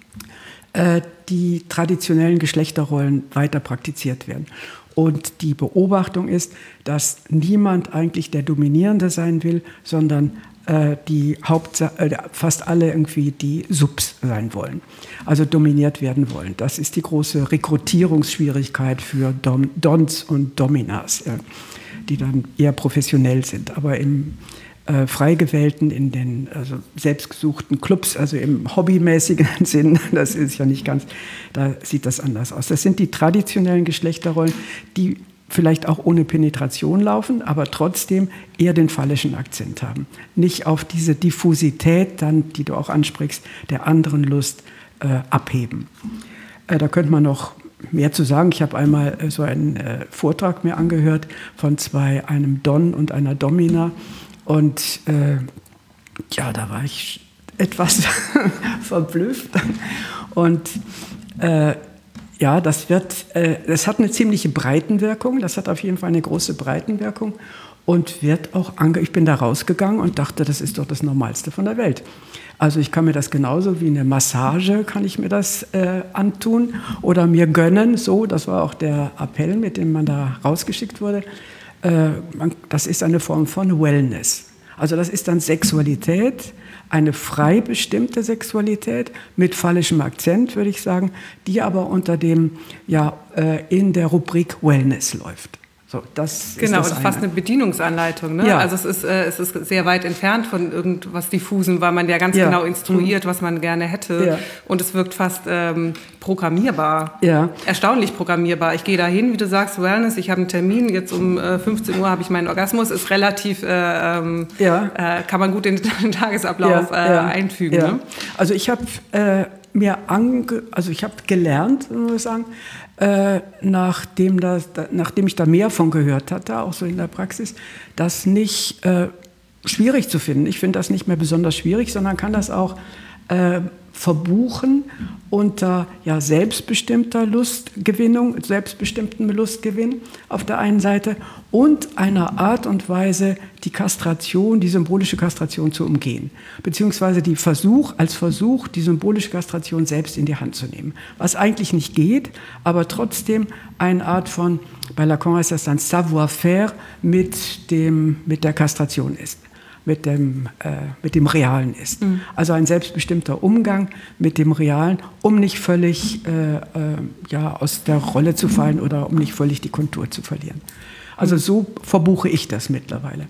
die traditionellen Geschlechterrollen weiter praktiziert werden. Und die Beobachtung ist, dass niemand eigentlich der Dominierende sein will, sondern äh, die Hauptsa- äh, fast alle irgendwie die Subs sein wollen, also dominiert werden wollen. Das ist die große Rekrutierungsschwierigkeit für Dom- Dons und Dominas, äh, die dann eher professionell sind. Aber im Äh, frei gewählten, in den also selbstgesuchten Clubs, also im hobbymäßigen Sinn, das ist ja nicht ganz, da sieht das anders aus. Das sind die traditionellen Geschlechterrollen, die vielleicht auch ohne Penetration laufen, aber trotzdem eher den phallischen Akzent haben. Nicht auf diese Diffusität, dann, die du auch ansprichst, der anderen Lust äh, abheben. Äh, da könnte man noch mehr zu sagen. Ich habe einmal äh, so einen äh, Vortrag mir angehört von zwei, einem Don und einer Domina. Und äh, ja, da war ich etwas verblüfft. Und äh, ja, das wird, äh, das hat eine ziemliche Breitenwirkung. Das hat auf jeden Fall eine große Breitenwirkung und wird auch ange. Ich bin da rausgegangen und dachte, das ist doch das Normalste von der Welt. Also ich kann mir das genauso wie eine Massage, kann ich mir das äh, antun oder mir gönnen. So, das war auch der Appell, mit dem man da rausgeschickt wurde. Das ist eine Form von Wellness. Also das ist dann Sexualität, eine frei bestimmte Sexualität mit phallischem Akzent, würde ich sagen, die aber unter dem, ja, in der Rubrik Wellness läuft. So, das genau, ist das es ist eine. fast eine Bedienungsanleitung. Ne? Ja. Also es ist, äh, es ist sehr weit entfernt von irgendwas Diffusem, weil man ja ganz ja. genau instruiert, mhm. was man gerne hätte. Ja. Und es wirkt fast ähm, programmierbar. Ja. Erstaunlich programmierbar. Ich gehe da hin, wie du sagst, Wellness, ich habe einen Termin, jetzt um äh, fünfzehn Uhr habe ich meinen Orgasmus, ist relativ, äh, ähm, ja. äh, kann man gut in den Tagesablauf ja. äh, ja. einfügen. Ja. Ne? Also ich habe äh, mir ange, also ich habe gelernt, muss ich sagen, Äh, nachdem, das, da, nachdem ich da mehr von gehört hatte, auch so in der Praxis, das nicht äh, schwierig zu finden. Ich finde das nicht mehr besonders schwierig, sondern kann das auch äh, verbuchen unter ja, selbstbestimmter Lustgewinnung, selbstbestimmten Lustgewinn auf der einen Seite und einer Art und Weise, die Kastration, die symbolische Kastration zu umgehen. Beziehungsweise die Versuch, als Versuch, die symbolische Kastration selbst in die Hand zu nehmen. Was eigentlich nicht geht, aber trotzdem eine Art von, bei Lacan heißt das dann Savoir-faire mit, dem, mit der Kastration ist. Mit dem, äh, mit dem Realen ist. Mhm. Also ein selbstbestimmter Umgang mit dem Realen, um nicht völlig äh, äh, ja, aus der Rolle zu fallen oder um nicht völlig die Kontur zu verlieren. Also so verbuche ich das mittlerweile.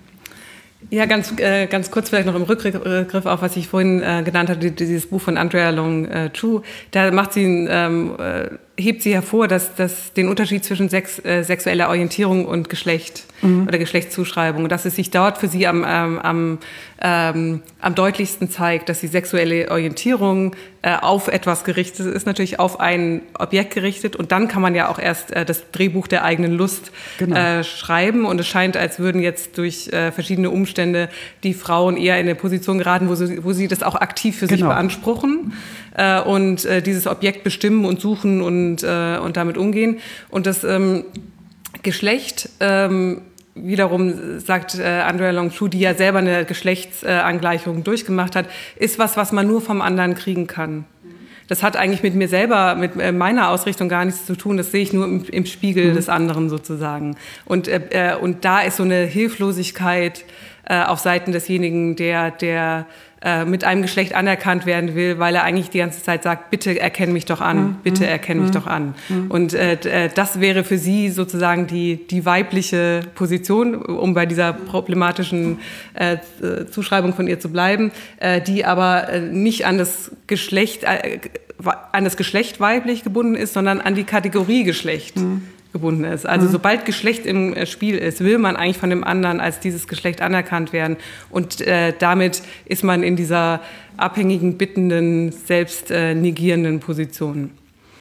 Ja, ganz, äh, ganz kurz vielleicht noch im Rückgriff auf, was ich vorhin äh, genannt hatte, dieses Buch von Andrea Long äh, Chu. Da macht sie, ähm, äh, hebt sie hervor, dass, dass den Unterschied zwischen Sex, äh, sexueller Orientierung und Geschlecht mhm. oder Geschlechtszuschreibung, dass es sich dort für sie am, ähm, am, ähm, am deutlichsten zeigt, dass die sexuelle Orientierung äh, auf etwas gerichtet ist, natürlich auf ein Objekt gerichtet und dann kann man ja auch erst äh, das Drehbuch der eigenen Lust genau. äh, schreiben und es scheint, als würden jetzt durch äh, verschiedene Umstände die Frauen eher in eine Position geraten, wo sie, wo sie das auch aktiv für genau. sich beanspruchen äh, und äh, dieses Objekt bestimmen und suchen und Und, äh, und damit umgehen. Und das ähm, Geschlecht, ähm, wiederum sagt äh, Andrea Long Chu, die ja selber eine Geschlechtsangleichung äh, durchgemacht hat, ist was, was man nur vom anderen kriegen kann. Das hat eigentlich mit mir selber, mit äh, meiner Ausrichtung gar nichts zu tun. Das sehe ich nur im, im Spiegel mhm. des anderen sozusagen. Und, äh, und da ist so eine Hilflosigkeit äh, auf Seiten desjenigen, der, der äh, mit einem Geschlecht anerkannt werden will, weil er eigentlich die ganze Zeit sagt, bitte erkenn mich doch an, mhm. bitte erkenn mich mhm. doch an. Mhm. Und äh, das wäre für sie sozusagen die, die weibliche Position, um bei dieser problematischen äh, Zuschreibung von ihr zu bleiben, äh, die aber äh, nicht an das Geschlecht, äh, an das Geschlecht weiblich gebunden ist, sondern an die Kategorie Geschlecht. Mhm. gebunden ist. Also mhm. sobald Geschlecht im Spiel ist, will man eigentlich von dem anderen als dieses Geschlecht anerkannt werden. Und äh, damit ist man in dieser abhängigen, bittenden, selbst äh, negierenden Position.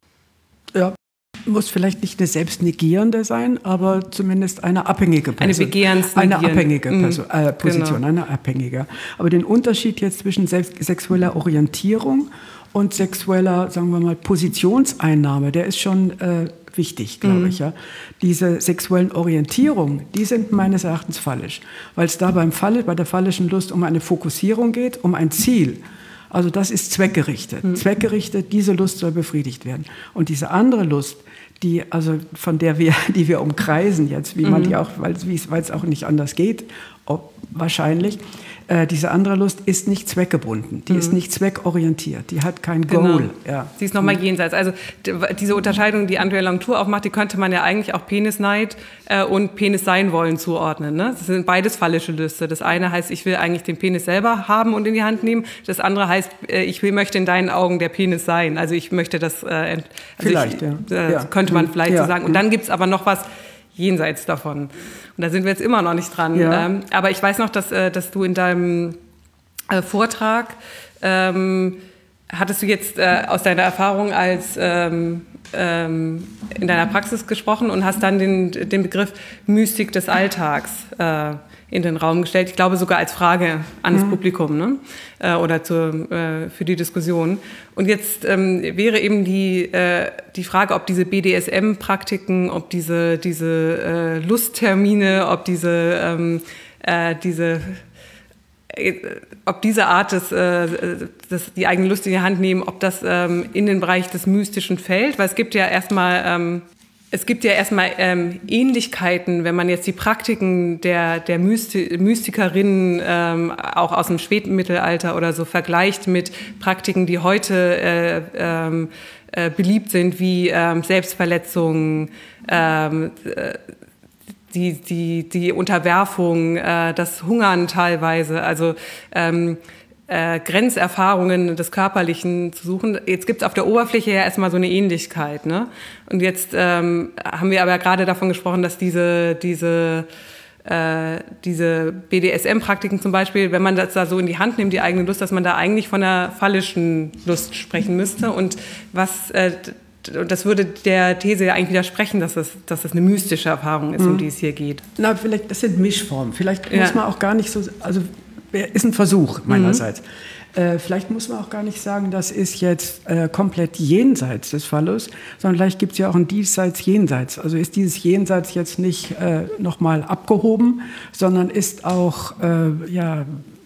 Ja, muss vielleicht nicht eine selbstnegierende sein, aber zumindest eine abhängige Person. Eine begehrensnegierende. Eine abhängige Person, mhm. äh, Position, genau. eine abhängige. Aber den Unterschied jetzt zwischen sexueller Orientierung und sexueller, sagen wir mal, Positionseinnahme, der ist schon äh, wichtig, glaube mhm. ich. Ja. Diese sexuellen Orientierungen, die sind meines Erachtens fallisch, weil es da beim Fall, bei der phallischen Lust um eine Fokussierung geht, um ein Ziel. Also das ist zweckgerichtet. Mhm. Zweckgerichtet, diese Lust soll befriedigt werden. Und diese andere Lust, die, also von der wir, die wir umkreisen jetzt, wie man mhm. die auch, weil es auch nicht anders geht, ob, wahrscheinlich, äh, diese andere Lust ist nicht zweckgebunden, die mhm. ist nicht zweckorientiert, die hat kein Goal. Genau. Ja. Sie ist nochmal mhm. jenseits. Also diese Unterscheidung, die Andrea Longtour aufmacht, die könnte man ja eigentlich auch Penisneid äh, und Penis sein wollen zuordnen. Ne? Das sind beides phallische Lüste. Das eine heißt, ich will eigentlich den Penis selber haben und in die Hand nehmen. Das andere heißt, äh, ich will, möchte in deinen Augen der Penis sein. Also ich möchte das, äh, also vielleicht, ich, ja. Äh, ja. könnte man vielleicht ja. so sagen. Und dann gibt es aber noch was jenseits davon. Und da sind wir jetzt immer noch nicht dran. Ja. Ähm, aber ich weiß noch, dass, äh, dass du in deinem äh, Vortrag, ähm, hattest du jetzt äh, aus deiner Erfahrung als ähm, ähm, in deiner Praxis gesprochen und hast dann den, den Begriff Mystik des Alltags äh, in den Raum gestellt. Ich glaube sogar als Frage an das mhm. Publikum, ne? äh, oder zur, äh, für die Diskussion. Und jetzt ähm, wäre eben die, äh, die Frage, ob diese B D S M-Praktiken, ob diese, diese äh, Lusttermine, ob diese, ähm, äh, diese äh, ob diese Art, des, äh, des, die eigene Lust in die Hand nehmen, ob das ähm, in den Bereich des Mystischen fällt. Weil es gibt ja erstmal ähm, Es gibt ja erstmal ähm, Ähnlichkeiten, wenn man jetzt die Praktiken der, der Mysti- Mystikerinnen ähm, auch aus dem späten Mittelalter oder so vergleicht mit Praktiken, die heute äh, ähm, äh, beliebt sind, wie ähm, Selbstverletzung, ähm, äh, die, die, die Unterwerfung, äh, das Hungern teilweise, also ähm, Äh, Grenzerfahrungen des Körperlichen zu suchen. Jetzt gibt es auf der Oberfläche ja erstmal so eine Ähnlichkeit, ne? Und jetzt ähm, haben wir aber gerade davon gesprochen, dass diese, diese, äh, diese B D S M-Praktiken zum Beispiel, wenn man das da so in die Hand nimmt, die eigene Lust, dass man da eigentlich von einer phallischen Lust sprechen müsste. Und was, äh, das würde der These ja eigentlich widersprechen, dass das, dass das eine mystische Erfahrung ist, mhm. um die es hier geht. Na, vielleicht, das sind Mischformen. Vielleicht ja. muss man auch gar nicht so, also ist ein Versuch meinerseits. Mhm. Äh, vielleicht muss man auch gar nicht sagen, das ist jetzt äh, komplett jenseits des Phallus, sondern vielleicht gibt es ja auch ein Diesseits Jenseits. Also ist dieses Jenseits jetzt nicht äh, nochmal abgehoben, sondern ist auch äh, ja,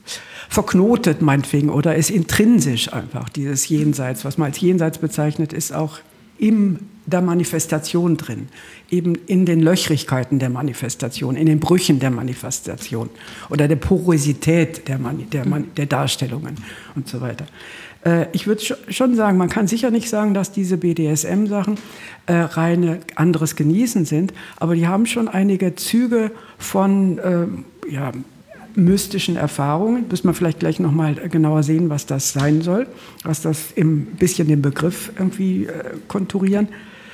verknotet meinetwegen oder ist intrinsisch einfach dieses Jenseits. Was man als Jenseits bezeichnet, ist auch in der Manifestation drin, eben in den Löchrigkeiten der Manifestation, in den Brüchen der Manifestation oder der Porosität der, Mani- der, Man- der Darstellungen und so weiter. Äh, ich würde sch- schon sagen, man kann sicher nicht sagen, dass diese B D S M-Sachen äh, reine anderes Genießen sind, aber die haben schon einige Züge von äh, ja, mystischen Erfahrungen. Müssen wir vielleicht gleich noch mal genauer sehen, was das sein soll, was das ein bisschen den Begriff irgendwie äh, konturieren.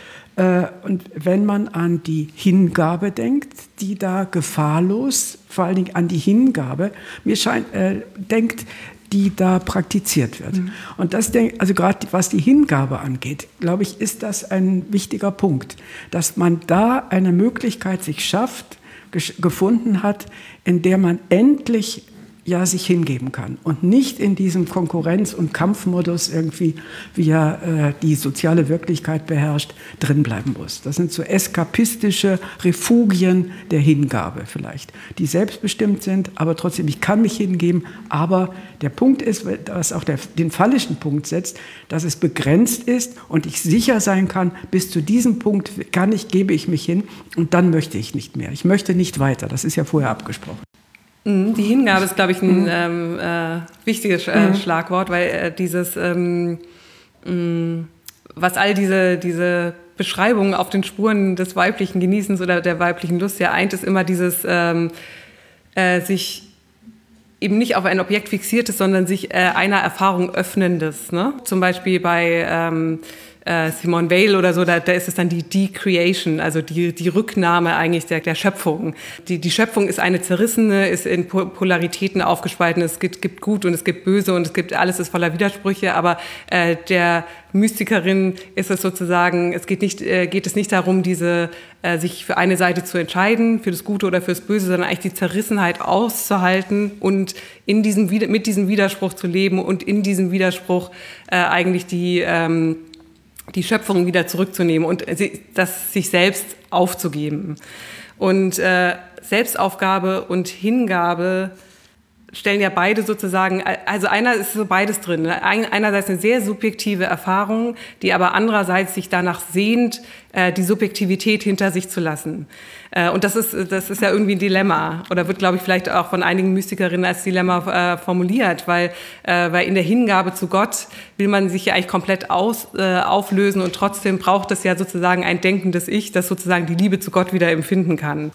Äh, und wenn man an die Hingabe denkt, die da gefahrlos, vor allen Dingen an die Hingabe, mir scheint, äh, denkt, die da praktiziert wird. Mhm. Und das, also gerade was die Hingabe angeht, glaube ich, ist das ein wichtiger Punkt, dass man da eine Möglichkeit sich schafft, gefunden hat, in der man endlich ja sich hingeben kann und nicht in diesem Konkurrenz- und Kampfmodus irgendwie, wie er äh, die soziale Wirklichkeit beherrscht, drinbleiben muss. Das sind so eskapistische Refugien der Hingabe vielleicht, die selbstbestimmt sind, aber trotzdem, ich kann mich hingeben, aber der Punkt ist, was auch der, den phallischen Punkt setzt, dass es begrenzt ist und ich sicher sein kann, bis zu diesem Punkt kann ich, gebe ich mich hin und dann möchte ich nicht mehr. Ich möchte nicht weiter, das ist ja vorher abgesprochen. Die Hingabe ist, glaube ich, ein mhm. ähm, äh, wichtiges äh, mhm. Schlagwort, weil äh, dieses, ähm, mh, was all diese, diese Beschreibungen auf den Spuren des weiblichen Genießens oder der weiblichen Lust ja eint, ist immer dieses ähm, äh, sich eben nicht auf ein Objekt fixiertes, sondern sich äh, einer Erfahrung öffnendes. Ne? Zum Beispiel bei ähm, äh, Simone Weil oder so, da, da ist es dann die Decreation, also die, die Rücknahme eigentlich der, der Schöpfung. Die, die Schöpfung ist eine zerrissene, ist in Polaritäten aufgespalten. Es gibt, gibt Gut und es gibt Böse und es gibt alles ist voller Widersprüche, aber äh, der Mystikerin ist es sozusagen, es geht nicht, äh, geht es nicht darum, diese, äh, sich für eine Seite zu entscheiden, für das Gute oder fürs Böse, sondern eigentlich die Zerrissenheit auszuhalten und in diesem, mit diesem Widerspruch zu leben und in diesem Widerspruch äh, eigentlich die, ähm, die Schöpfung wieder zurückzunehmen und das sich selbst aufzugeben. Und äh, Selbstaufgabe und Hingabe stellen ja beide sozusagen, also einer ist so beides drin. Einerseits eine sehr subjektive Erfahrung, die aber andererseits sich danach sehnt, die Subjektivität hinter sich zu lassen. Und das ist, das ist ja irgendwie ein Dilemma oder wird, glaube ich, vielleicht auch von einigen Mystikerinnen als Dilemma formuliert, weil, weil in der Hingabe zu Gott will man sich ja eigentlich komplett aus, auflösen und trotzdem braucht es ja sozusagen ein denkendes Ich, das sozusagen die Liebe zu Gott wieder empfinden kann.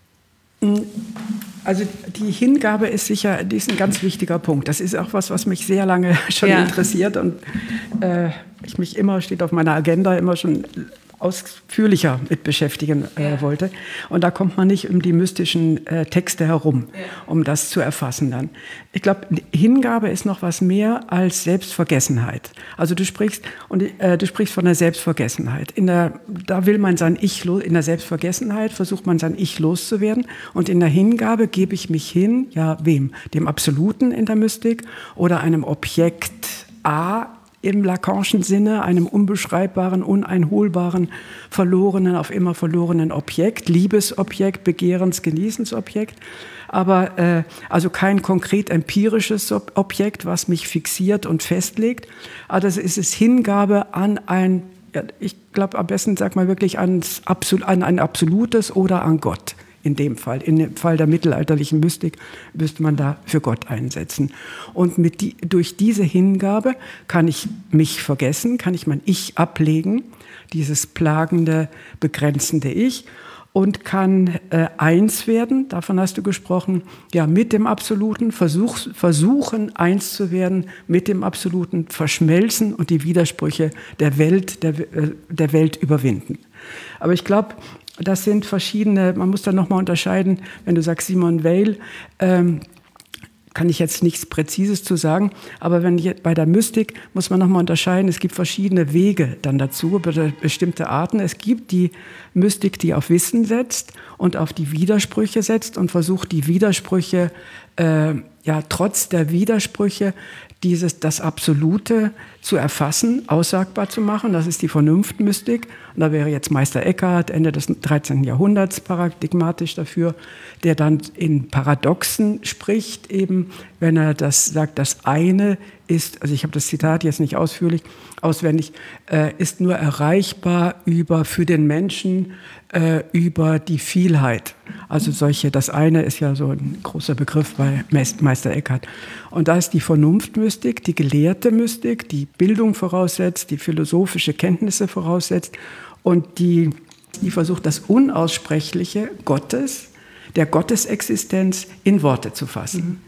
Also die Hingabe ist sicher, die ist ein ganz wichtiger Punkt. Das ist auch was, was mich sehr lange schon ja. interessiert und äh, ich mich immer, steht auf meiner Agenda, immer schon ausführlicher mit beschäftigen äh, ja. wollte. Und da kommt man nicht um die mystischen äh, Texte herum, ja. um das zu erfassen dann. Ich glaube, Hingabe ist noch was mehr als Selbstvergessenheit. Also du sprichst und äh, du sprichst von der Selbstvergessenheit. In der, da will man sein Ich los, in der Selbstvergessenheit versucht man sein Ich loszuwerden und in der Hingabe gebe ich mich hin, ja wem? Dem Absoluten in der Mystik oder einem Objekt A im Lacanischen Sinne, einem unbeschreibbaren, uneinholbaren, verlorenen, auf immer verlorenen Objekt, Liebesobjekt, Begehrens-, Genießensobjekt, aber äh, also kein konkret empirisches Objekt, was mich fixiert und festlegt, aber das ist es Hingabe an ein, ja, ich glaube am besten sagt man wirklich ans Absol- an ein Absolutes oder an Gott. In dem Fall, in dem Fall der mittelalterlichen Mystik, müsste man da für Gott einsetzen. Und mit die, durch diese Hingabe kann ich mich vergessen, kann ich mein Ich ablegen, dieses plagende, begrenzende Ich, und kann äh, eins werden, davon hast du gesprochen, ja, mit dem Absoluten, versuch, versuchen eins zu werden, mit dem Absoluten verschmelzen und die Widersprüche der Welt, der, äh, der Welt überwinden. Aber ich glaube, das sind verschiedene, man muss da nochmal unterscheiden, wenn du sagst Simone Weil, ähm, kann ich jetzt nichts Präzises zu sagen, aber wenn ich, bei der Mystik muss man nochmal unterscheiden, es gibt verschiedene Wege dann dazu, bestimmte Arten. Es gibt die Mystik, die auf Wissen setzt und auf die Widersprüche setzt und versucht, die Widersprüche, äh, ja, trotz der Widersprüche, dieses, das Absolute zu erfassen, aussagbar zu machen. Das ist die Vernunftmystik. Und da wäre jetzt Meister Eckhart, Ende des dreizehnten Jahrhunderts, paradigmatisch dafür, der dann in Paradoxen spricht, eben, wenn er das sagt, das eine ist, also ich habe das Zitat jetzt nicht ausführlich, auswendig, äh, ist nur erreichbar über, für den Menschen, äh, über die Vielheit. Also solche, das eine ist ja so ein großer Begriff bei Meister Eckhart. Und da ist die Vernunftmystik, die gelehrte Mystik, die Bildung voraussetzt, die philosophische Kenntnisse voraussetzt und die, die versucht, das Unaussprechliche Gottes, der Gottesexistenz in Worte zu fassen. Mhm.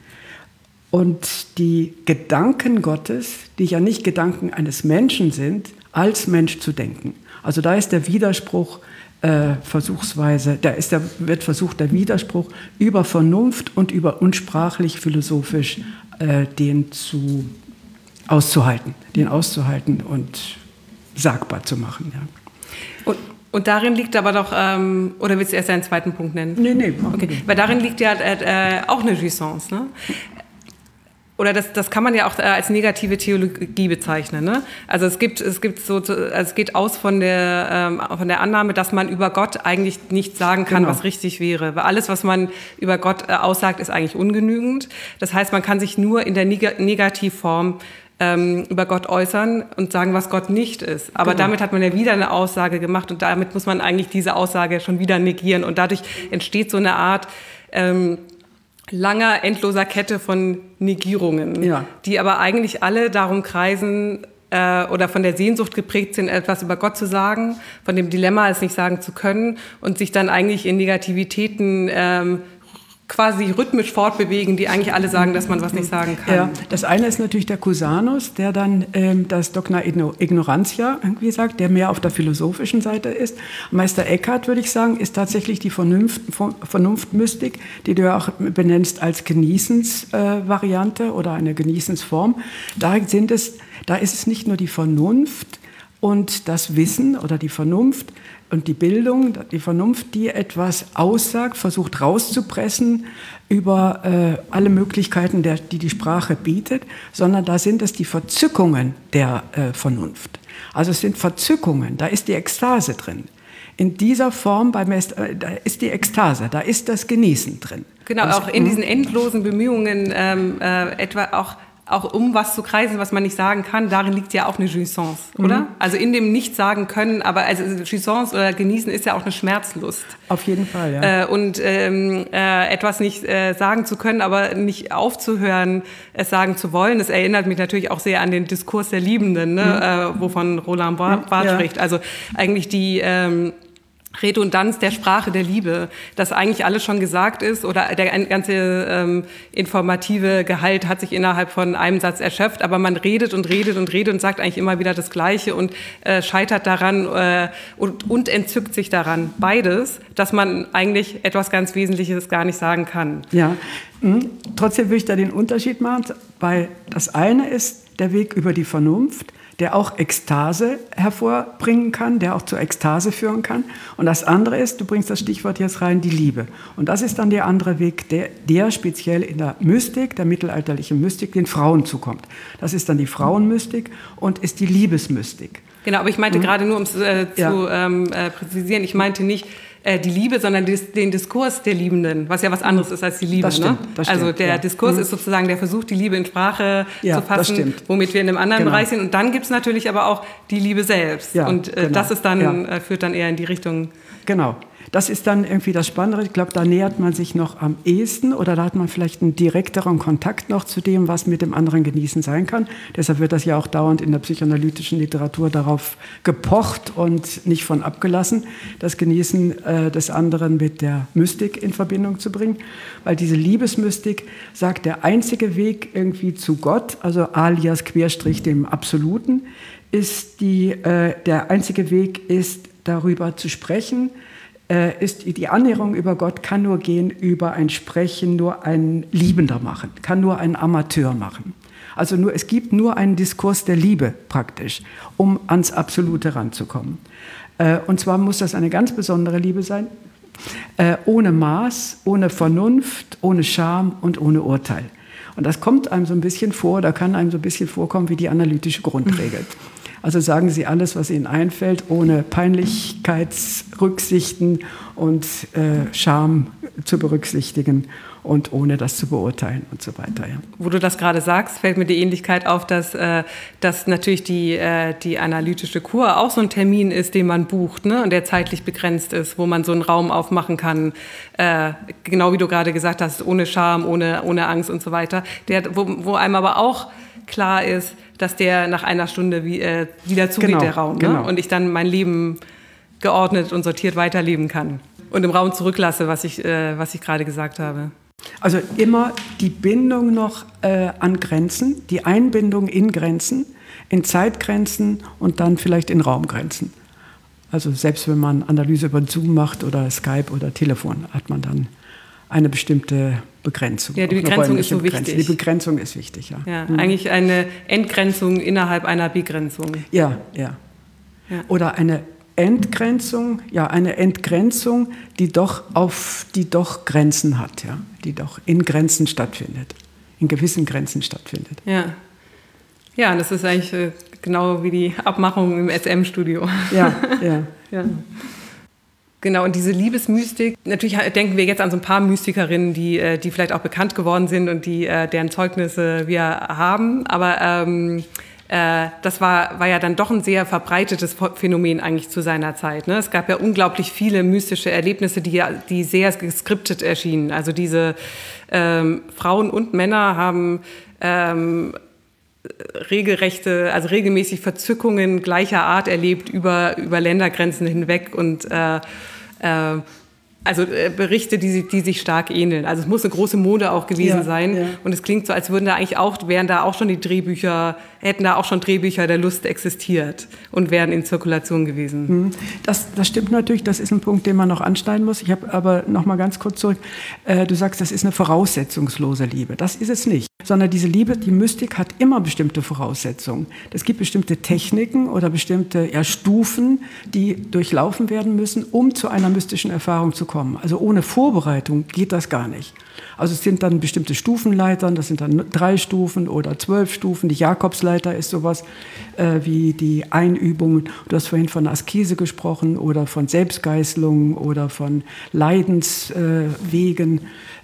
Und die Gedanken Gottes, die ja nicht Gedanken eines Menschen sind, als Mensch zu denken. Also da ist der Widerspruch äh, versuchsweise, da ist der, wird versucht, der Widerspruch über Vernunft und über unsprachlich, philosophisch äh, den zu, auszuhalten, den auszuhalten und sagbar zu machen. Ja. Und Und darin liegt aber doch, ähm, oder willst du erst einen zweiten Punkt nennen? Nee, nee. Okay. Weil darin liegt ja äh, auch eine Jouissance, ne? Oder das, das kann man ja auch äh, als negative Theologie bezeichnen, ne? Also es gibt, es gibt so, also es geht aus von der, ähm, von der Annahme, dass man über Gott eigentlich nicht sagen kann, genau, was richtig wäre. Weil alles, was man über Gott äh, aussagt, ist eigentlich ungenügend. Das heißt, man kann sich nur in der Neg- Negativform ähm, über Gott äußern und sagen, was Gott nicht ist. Aber genau, damit hat man ja wieder eine Aussage gemacht und damit muss man eigentlich diese Aussage schon wieder negieren. Und dadurch entsteht so eine Art ähm, langer, endloser Kette von Negierungen, ja. die aber eigentlich alle darum kreisen äh, oder von der Sehnsucht geprägt sind, etwas über Gott zu sagen, von dem Dilemma, es nicht sagen zu können und sich dann eigentlich in Negativitäten ähm, quasi rhythmisch fortbewegen, die eigentlich alle sagen, dass man was nicht sagen kann. Ja, das eine ist natürlich der Cusanus, der dann ähm, das Dogma Ignorantia irgendwie sagt, der mehr auf der philosophischen Seite ist. Meister Eckhart, würde ich sagen, ist tatsächlich die Vernunft, Vernunftmystik, die du ja auch benennst als Genießensvariante äh, oder eine Genießensform. Da sind es, da ist es nicht nur die Vernunft und das Wissen oder die Vernunft, und die Bildung, die Vernunft, die etwas aussagt, versucht rauszupressen über äh, alle Möglichkeiten, der, die die Sprache bietet, sondern da sind es die Verzückungen der äh, Vernunft. Also es sind Verzückungen, da ist die Ekstase drin. In dieser Form beim Est- äh, da ist die Ekstase, da ist das Genießen drin. Genau, also, auch in diesen endlosen Bemühungen, ähm, äh, etwa auch auch um was zu kreisen, was man nicht sagen kann, darin liegt ja auch eine Jouissance, oder? Mhm. Also in dem nicht sagen können, aber also Jouissance oder Genießen ist ja auch eine Schmerzlust. Auf jeden Fall, ja. Äh, und ähm, äh, etwas nicht äh, sagen zu können, aber nicht aufzuhören, es sagen zu wollen, das erinnert mich natürlich auch sehr an den Diskurs der Liebenden, ne? mhm. äh, wovon Roland Barthes ja. spricht. Also eigentlich die ähm, Redundanz der Sprache der Liebe, dass eigentlich alles schon gesagt ist oder der ganze ähm, informative Gehalt hat sich innerhalb von einem Satz erschöpft, aber man redet und redet und redet und sagt eigentlich immer wieder das Gleiche und äh, scheitert daran äh, und, und entzückt sich daran. Beides, dass man eigentlich etwas ganz Wesentliches gar nicht sagen kann. Ja, mhm. Trotzdem würde ich da den Unterschied machen, weil das eine ist der Weg über die Vernunft, der auch Ekstase hervorbringen kann, der auch zur Ekstase führen kann. Und das andere ist, du bringst das Stichwort jetzt rein, die Liebe. Und das ist dann der andere Weg, der, der speziell in der Mystik, der mittelalterlichen Mystik, den Frauen zukommt. Das ist dann die Frauenmystik und ist die Liebesmystik. Genau, aber ich meinte mhm. gerade nur, um es äh, zu ja. ähm, äh, präzisieren, ich meinte nicht äh, die Liebe, sondern dis- den Diskurs der Liebenden, was ja was anderes ist als die Liebe. Das stimmt, ne? das stimmt, also der ja. Diskurs mhm. ist sozusagen der Versuch, die Liebe in Sprache ja, zu fassen, womit wir in einem anderen genau. Bereich sind. Und dann gibt es natürlich aber auch die Liebe selbst. Ja, und äh, genau. das ist dann, ja. äh, führt dann eher in die Richtung. Genau. Das ist dann irgendwie das Spannende. Ich glaube, da nähert man sich noch am ehesten oder da hat man vielleicht einen direkteren Kontakt noch zu dem, was mit dem anderen Genießen sein kann. Deshalb wird das ja auch dauernd in der psychoanalytischen Literatur darauf gepocht und nicht von abgelassen, das Genießen äh, des anderen mit der Mystik in Verbindung zu bringen. Weil diese Liebesmystik sagt, der einzige Weg irgendwie zu Gott, also alias Querstrich dem Absoluten, ist die, äh, der einzige Weg ist, darüber zu sprechen, ist die Annäherung über Gott kann nur gehen über ein Sprechen, nur ein Liebender machen, kann nur ein Amateur machen. Also nur, es gibt nur einen Diskurs der Liebe praktisch, um ans Absolute ranzukommen. Und zwar muss das eine ganz besondere Liebe sein, ohne Maß, ohne Vernunft, ohne Scham und ohne Urteil. Und das kommt einem so ein bisschen vor, da kann einem so ein bisschen vorkommen wie die analytische Grundregel. Also sagen Sie alles, was Ihnen einfällt, ohne Peinlichkeitsrücksichten und äh, Scham zu berücksichtigen und ohne das zu beurteilen und so weiter. Ja. Wo du das gerade sagst, fällt mir die Ähnlichkeit auf, dass, äh, dass natürlich die, äh, die analytische Kur auch so ein Termin ist, den man bucht, ne? Und der zeitlich begrenzt ist, wo man so einen Raum aufmachen kann, äh, genau wie du gerade gesagt hast, ohne Scham, ohne, ohne Angst und so weiter, der, wo, wo einem aber auch klar ist, dass der nach einer Stunde wie, äh, wieder zugeht, genau, der Raum. Ne? Genau. Und ich dann mein Leben geordnet und sortiert weiterleben kann. Und im Raum zurücklasse, was ich, äh, was ich gerade gesagt habe. Also immer die Bindung noch äh, an Grenzen, die Einbindung in Grenzen, in Zeitgrenzen und dann vielleicht in Raumgrenzen. Also selbst wenn man Analyse über Zoom macht oder Skype oder Telefon, hat man dann eine bestimmte Begrenzung. Ja, die Begrenzung ist so wichtig. Die Begrenzung ist wichtig, ja. Ja, mhm. Eigentlich eine Entgrenzung innerhalb einer Begrenzung. Ja, ja, ja. Oder eine Entgrenzung, ja, eine Entgrenzung, die doch auf, die doch Grenzen hat, ja, die doch in Grenzen stattfindet, in gewissen Grenzen stattfindet. Ja, ja, das ist eigentlich äh, genau wie die Abmachung im S M-Studio. Ja, ja, ja. Genau, und diese Liebesmystik, natürlich denken wir jetzt an so ein paar Mystikerinnen, die, die vielleicht auch bekannt geworden sind und die, deren Zeugnisse wir haben, aber ähm, äh, das war, war ja dann doch ein sehr verbreitetes Phänomen eigentlich zu seiner Zeit. Ne? Es gab ja unglaublich viele mystische Erlebnisse, die, die sehr geskriptet erschienen. Also diese ähm, Frauen und Männer haben ähm, regelrechte, also regelmäßig Verzückungen gleicher Art erlebt über, über Ländergrenzen hinweg und äh, äh, also äh, Berichte, die, die sich stark ähneln. Also es muss eine große Mode auch gewesen ja, sein. Ja. Und es klingt so, als würden da eigentlich auch, wären da auch schon die Drehbücher, hätten da auch schon Drehbücher der Lust existiert und wären in Zirkulation gewesen. Das, das stimmt natürlich, das ist ein Punkt, den man noch anschneiden muss. Ich habe aber noch mal ganz kurz zurück. Äh, du sagst, das ist eine voraussetzungslose Liebe. Das ist es nicht. Sondern diese Liebe, die Mystik hat immer bestimmte Voraussetzungen. Es gibt bestimmte Techniken oder bestimmte ja, Stufen, die durchlaufen werden müssen, um zu einer mystischen Erfahrung zu kommen. Also ohne Vorbereitung geht das gar nicht. Also es sind dann bestimmte Stufenleitern, das sind dann drei Stufen oder zwölf Stufen. Die Jakobsleiter ist sowas äh, wie die Einübungen. Du hast vorhin von Askese gesprochen oder von Selbstgeißelung oder von Leidenswegen. Äh,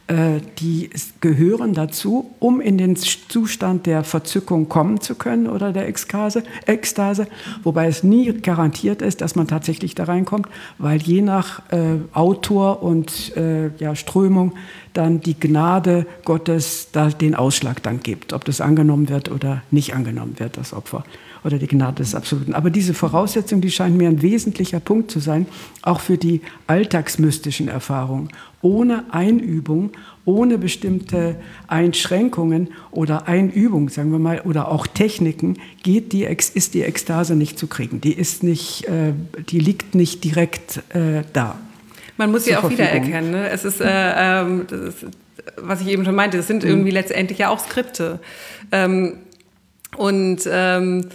die gehören dazu, um in den Zustand der Verzückung kommen zu können oder der Ekstase, Ekstase, wobei es nie garantiert ist, dass man tatsächlich da reinkommt, weil je nach äh, Autor und äh, ja, Strömung dann die Gnade Gottes da den Ausschlag dann gibt, ob das angenommen wird oder nicht angenommen wird, das Opfer oder die Gnade des Absoluten. Aber diese Voraussetzung, die scheint mir ein wesentlicher Punkt zu sein, auch für die alltagsmystischen Erfahrungen. Ohne Einübung, ohne bestimmte Einschränkungen oder Einübung, sagen wir mal, oder auch Techniken, geht die, ist die Ekstase nicht zu kriegen. Die ist nicht, äh, die liegt nicht direkt äh, da. Man muss sie auch wiedererkennen. Ne? Es ist, äh, ähm, das ist, was ich eben schon meinte, das sind irgendwie mhm. letztendlich ja auch Skripte. Ähm, und ähm,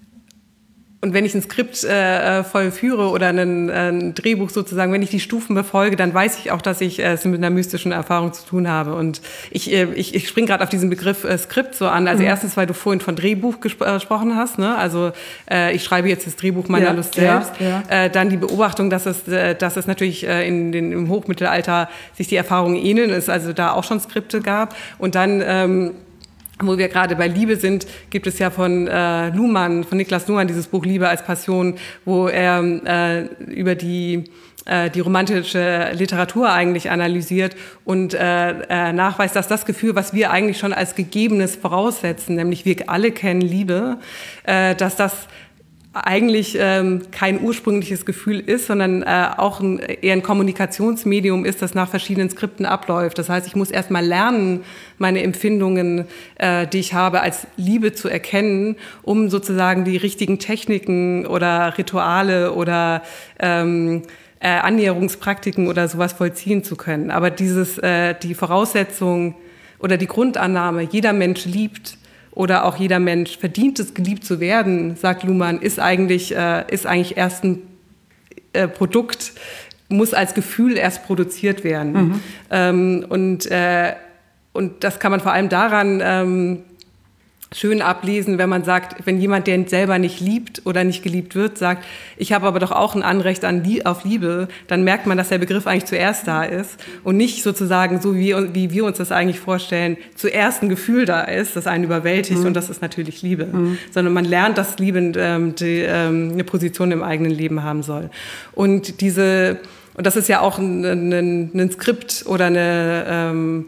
Und wenn ich ein Skript äh, vollführe oder ein, ein Drehbuch sozusagen, wenn ich die Stufen befolge, dann weiß ich auch, dass ich äh, es mit einer mystischen Erfahrung zu tun habe. Und ich, äh, ich, ich springe gerade auf diesen Begriff äh, Skript so an. Also mhm. erstens, weil du vorhin von Drehbuch gespr- äh, gesprochen hast. Ne? Also äh, ich schreibe jetzt das Drehbuch meiner ja, Lust selbst. Ja, ja. Äh, dann die Beobachtung, dass es, äh, dass es natürlich äh, in den, im Hochmittelalter sich die Erfahrungen ähneln, es also da auch schon Skripte gab. Und dann ähm, wo wir gerade bei Liebe sind, gibt es ja von äh, Luhmann, von Niklas Luhmann dieses Buch Liebe als Passion, wo er äh, über die äh, die romantische Literatur eigentlich analysiert und äh, äh, nachweist, dass das Gefühl, was wir eigentlich schon als Gegebenes voraussetzen, nämlich wir alle kennen Liebe, äh, dass das eigentlich ähm, kein ursprüngliches Gefühl ist, sondern äh, auch ein, eher ein Kommunikationsmedium ist, das nach verschiedenen Skripten abläuft. Das heißt, ich muss erst mal lernen, meine Empfindungen, äh, die ich habe, als Liebe zu erkennen, um sozusagen die richtigen Techniken oder Rituale oder ähm, äh, Annäherungspraktiken oder sowas vollziehen zu können. Aber dieses, äh, die Voraussetzung oder die Grundannahme, jeder Mensch liebt, oder auch jeder Mensch verdient es, geliebt zu werden, sagt Luhmann, ist eigentlich, äh, ist eigentlich erst ein äh, Produkt, muss als Gefühl erst produziert werden. Mhm. Ähm, und, äh, und das kann man vor allem daran ähm, schön ablesen, wenn man sagt, wenn jemand, der selber nicht liebt oder nicht geliebt wird, sagt, ich habe aber doch auch ein Anrecht an Lie- auf Liebe, dann merkt man, dass der Begriff eigentlich zuerst da ist und nicht sozusagen so, wie, wie wir uns das eigentlich vorstellen, zuerst ein Gefühl da ist, das einen überwältigt mhm. und das ist natürlich Liebe, mhm. sondern man lernt, dass Liebe ähm, die, ähm, eine Position im eigenen Leben haben soll. Und diese, und das ist ja auch ein, ein, ein Skript oder eine ähm,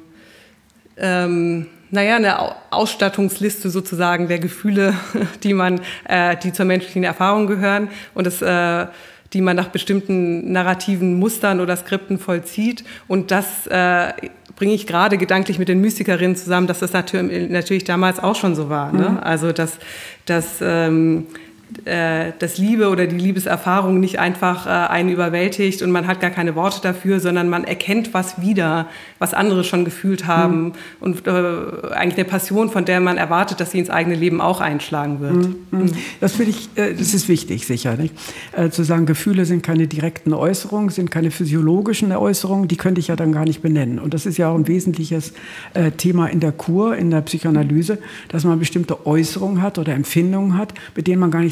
ähm, naja, eine Ausstattungsliste sozusagen der Gefühle, die man, äh, die zur menschlichen Erfahrung gehören und das, äh, die man nach bestimmten narrativen Mustern oder Skripten vollzieht. Und das äh, bringe ich gerade gedanklich mit den Mystikerinnen zusammen, dass das natürlich, natürlich damals auch schon so war. Ne? Mhm. Also dass, dass ähm, dass Liebe oder die Liebeserfahrung nicht einfach äh, einen überwältigt und man hat gar keine Worte dafür, sondern man erkennt was wieder, was andere schon gefühlt haben mhm. und äh, eigentlich eine Passion, von der man erwartet, dass sie ins eigene Leben auch einschlagen wird. Mhm. Mhm. Das finde ich, äh, das ist wichtig, sicher, nicht? Äh, zu sagen, Gefühle sind keine direkten Äußerungen, sind keine physiologischen Äußerungen, die könnte ich ja dann gar nicht benennen. Und das ist ja auch ein wesentliches äh, Thema in der Kur, in der Psychoanalyse, dass man bestimmte Äußerungen hat oder Empfindungen hat, mit denen man gar nichts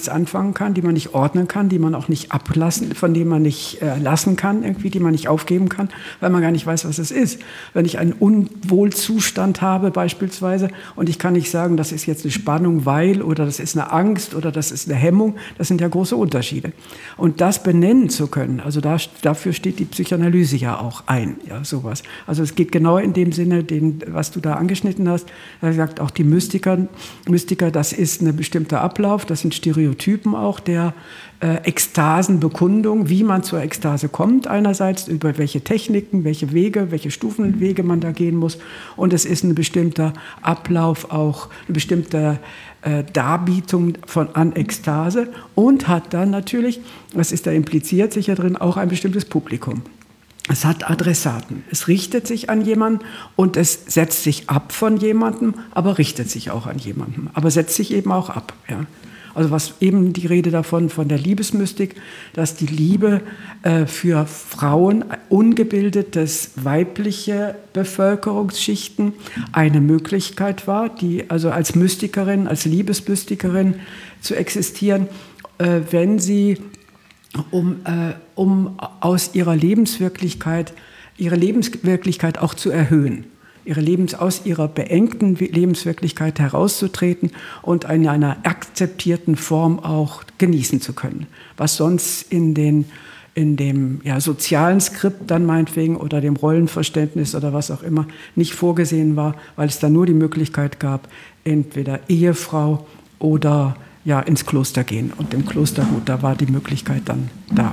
nichts anfangen kann, die man nicht ordnen kann, die man auch nicht ablassen, von denen man nicht äh, lassen kann, irgendwie, die man nicht aufgeben kann, weil man gar nicht weiß, was es ist. Wenn ich einen Unwohlzustand habe beispielsweise und ich kann nicht sagen, das ist jetzt eine Spannung, weil, oder das ist eine Angst oder das ist eine Hemmung, das sind ja große Unterschiede. Und das benennen zu können, also da, dafür steht die Psychoanalyse ja auch ein, ja, sowas. Also es geht genau in dem Sinne, den, was du da angeschnitten hast. Er sagt auch die Mystiker, Mystiker, das ist ein bestimmter Ablauf, das sind Stereotypen auch der äh, Ekstasenbekundung, wie man zur Ekstase kommt einerseits, über welche Techniken, welche Wege, welche Stufenwege man da gehen muss. Und es ist ein bestimmter Ablauf, auch eine bestimmte äh, Darbietung von an Ekstase und hat dann natürlich, was ist da impliziert, sicher drin, auch ein bestimmtes Publikum. Es hat Adressaten. Es richtet sich an jemanden und es setzt sich ab von jemandem, aber richtet sich auch an jemanden. Aber setzt sich eben auch ab. Ja. Also was eben die Rede davon, von der Liebesmystik, dass die Liebe äh, für Frauen, ungebildetes weibliche Bevölkerungsschichten, eine Möglichkeit war, die also als Mystikerin, als Liebesmystikerin zu existieren, äh, wenn sie Um, äh, um aus ihrer Lebenswirklichkeit, ihre Lebenswirklichkeit auch zu erhöhen, ihre Lebens, aus ihrer beengten Lebenswirklichkeit herauszutreten und in einer akzeptierten Form auch genießen zu können, was sonst in, den, in dem ja, sozialen Skript dann meinetwegen oder dem Rollenverständnis oder was auch immer nicht vorgesehen war, weil es da nur die Möglichkeit gab, entweder Ehefrau oder ja, ins Kloster gehen. Und im Kloster, gut, da war die Möglichkeit dann da.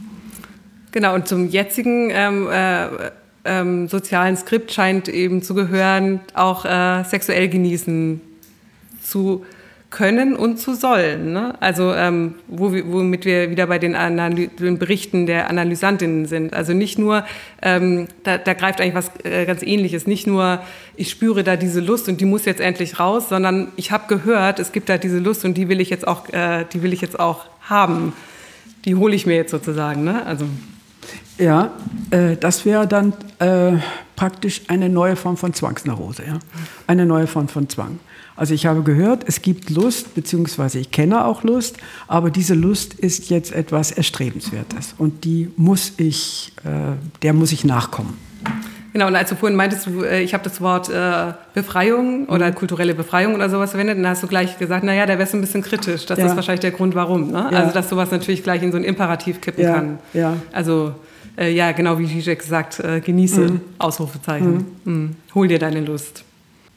Genau, und zum jetzigen ähm, äh, ähm, sozialen Skript scheint eben zu gehören, auch äh, sexuell genießen zu können und zu sollen. Ne? Also ähm, wo wir, womit wir wieder bei den, Analy- den Berichten der Analysantinnen sind. Also nicht nur, ähm, da, da greift eigentlich was äh, ganz Ähnliches, nicht nur, ich spüre da diese Lust und die muss jetzt endlich raus, sondern ich habe gehört, es gibt da diese Lust und die will ich jetzt auch, äh, die will ich jetzt auch haben. Die hole ich mir jetzt sozusagen. Ne? Also ja, äh, das wäre dann äh, praktisch eine neue Form von Zwangsneurose. Ja? Eine neue Form von Zwang. Also ich habe gehört, es gibt Lust, beziehungsweise ich kenne auch Lust, aber diese Lust ist jetzt etwas Erstrebenswertes und die muss ich, äh, der muss ich nachkommen. Genau, und als du vorhin meintest, ich habe das Wort äh, Befreiung oder kulturelle Befreiung oder sowas verwendet, dann hast du gleich gesagt, naja, da wärst du ein bisschen kritisch. Das ja. ist wahrscheinlich der Grund, warum. Ne? Ja. Also, dass sowas natürlich gleich in so ein Imperativ kippen ja. kann. Ja. Also, äh, ja, genau wie Zizek sagt, äh, genieße, mhm. Ausrufezeichen. Mhm. Mhm. Hol dir deine Lust.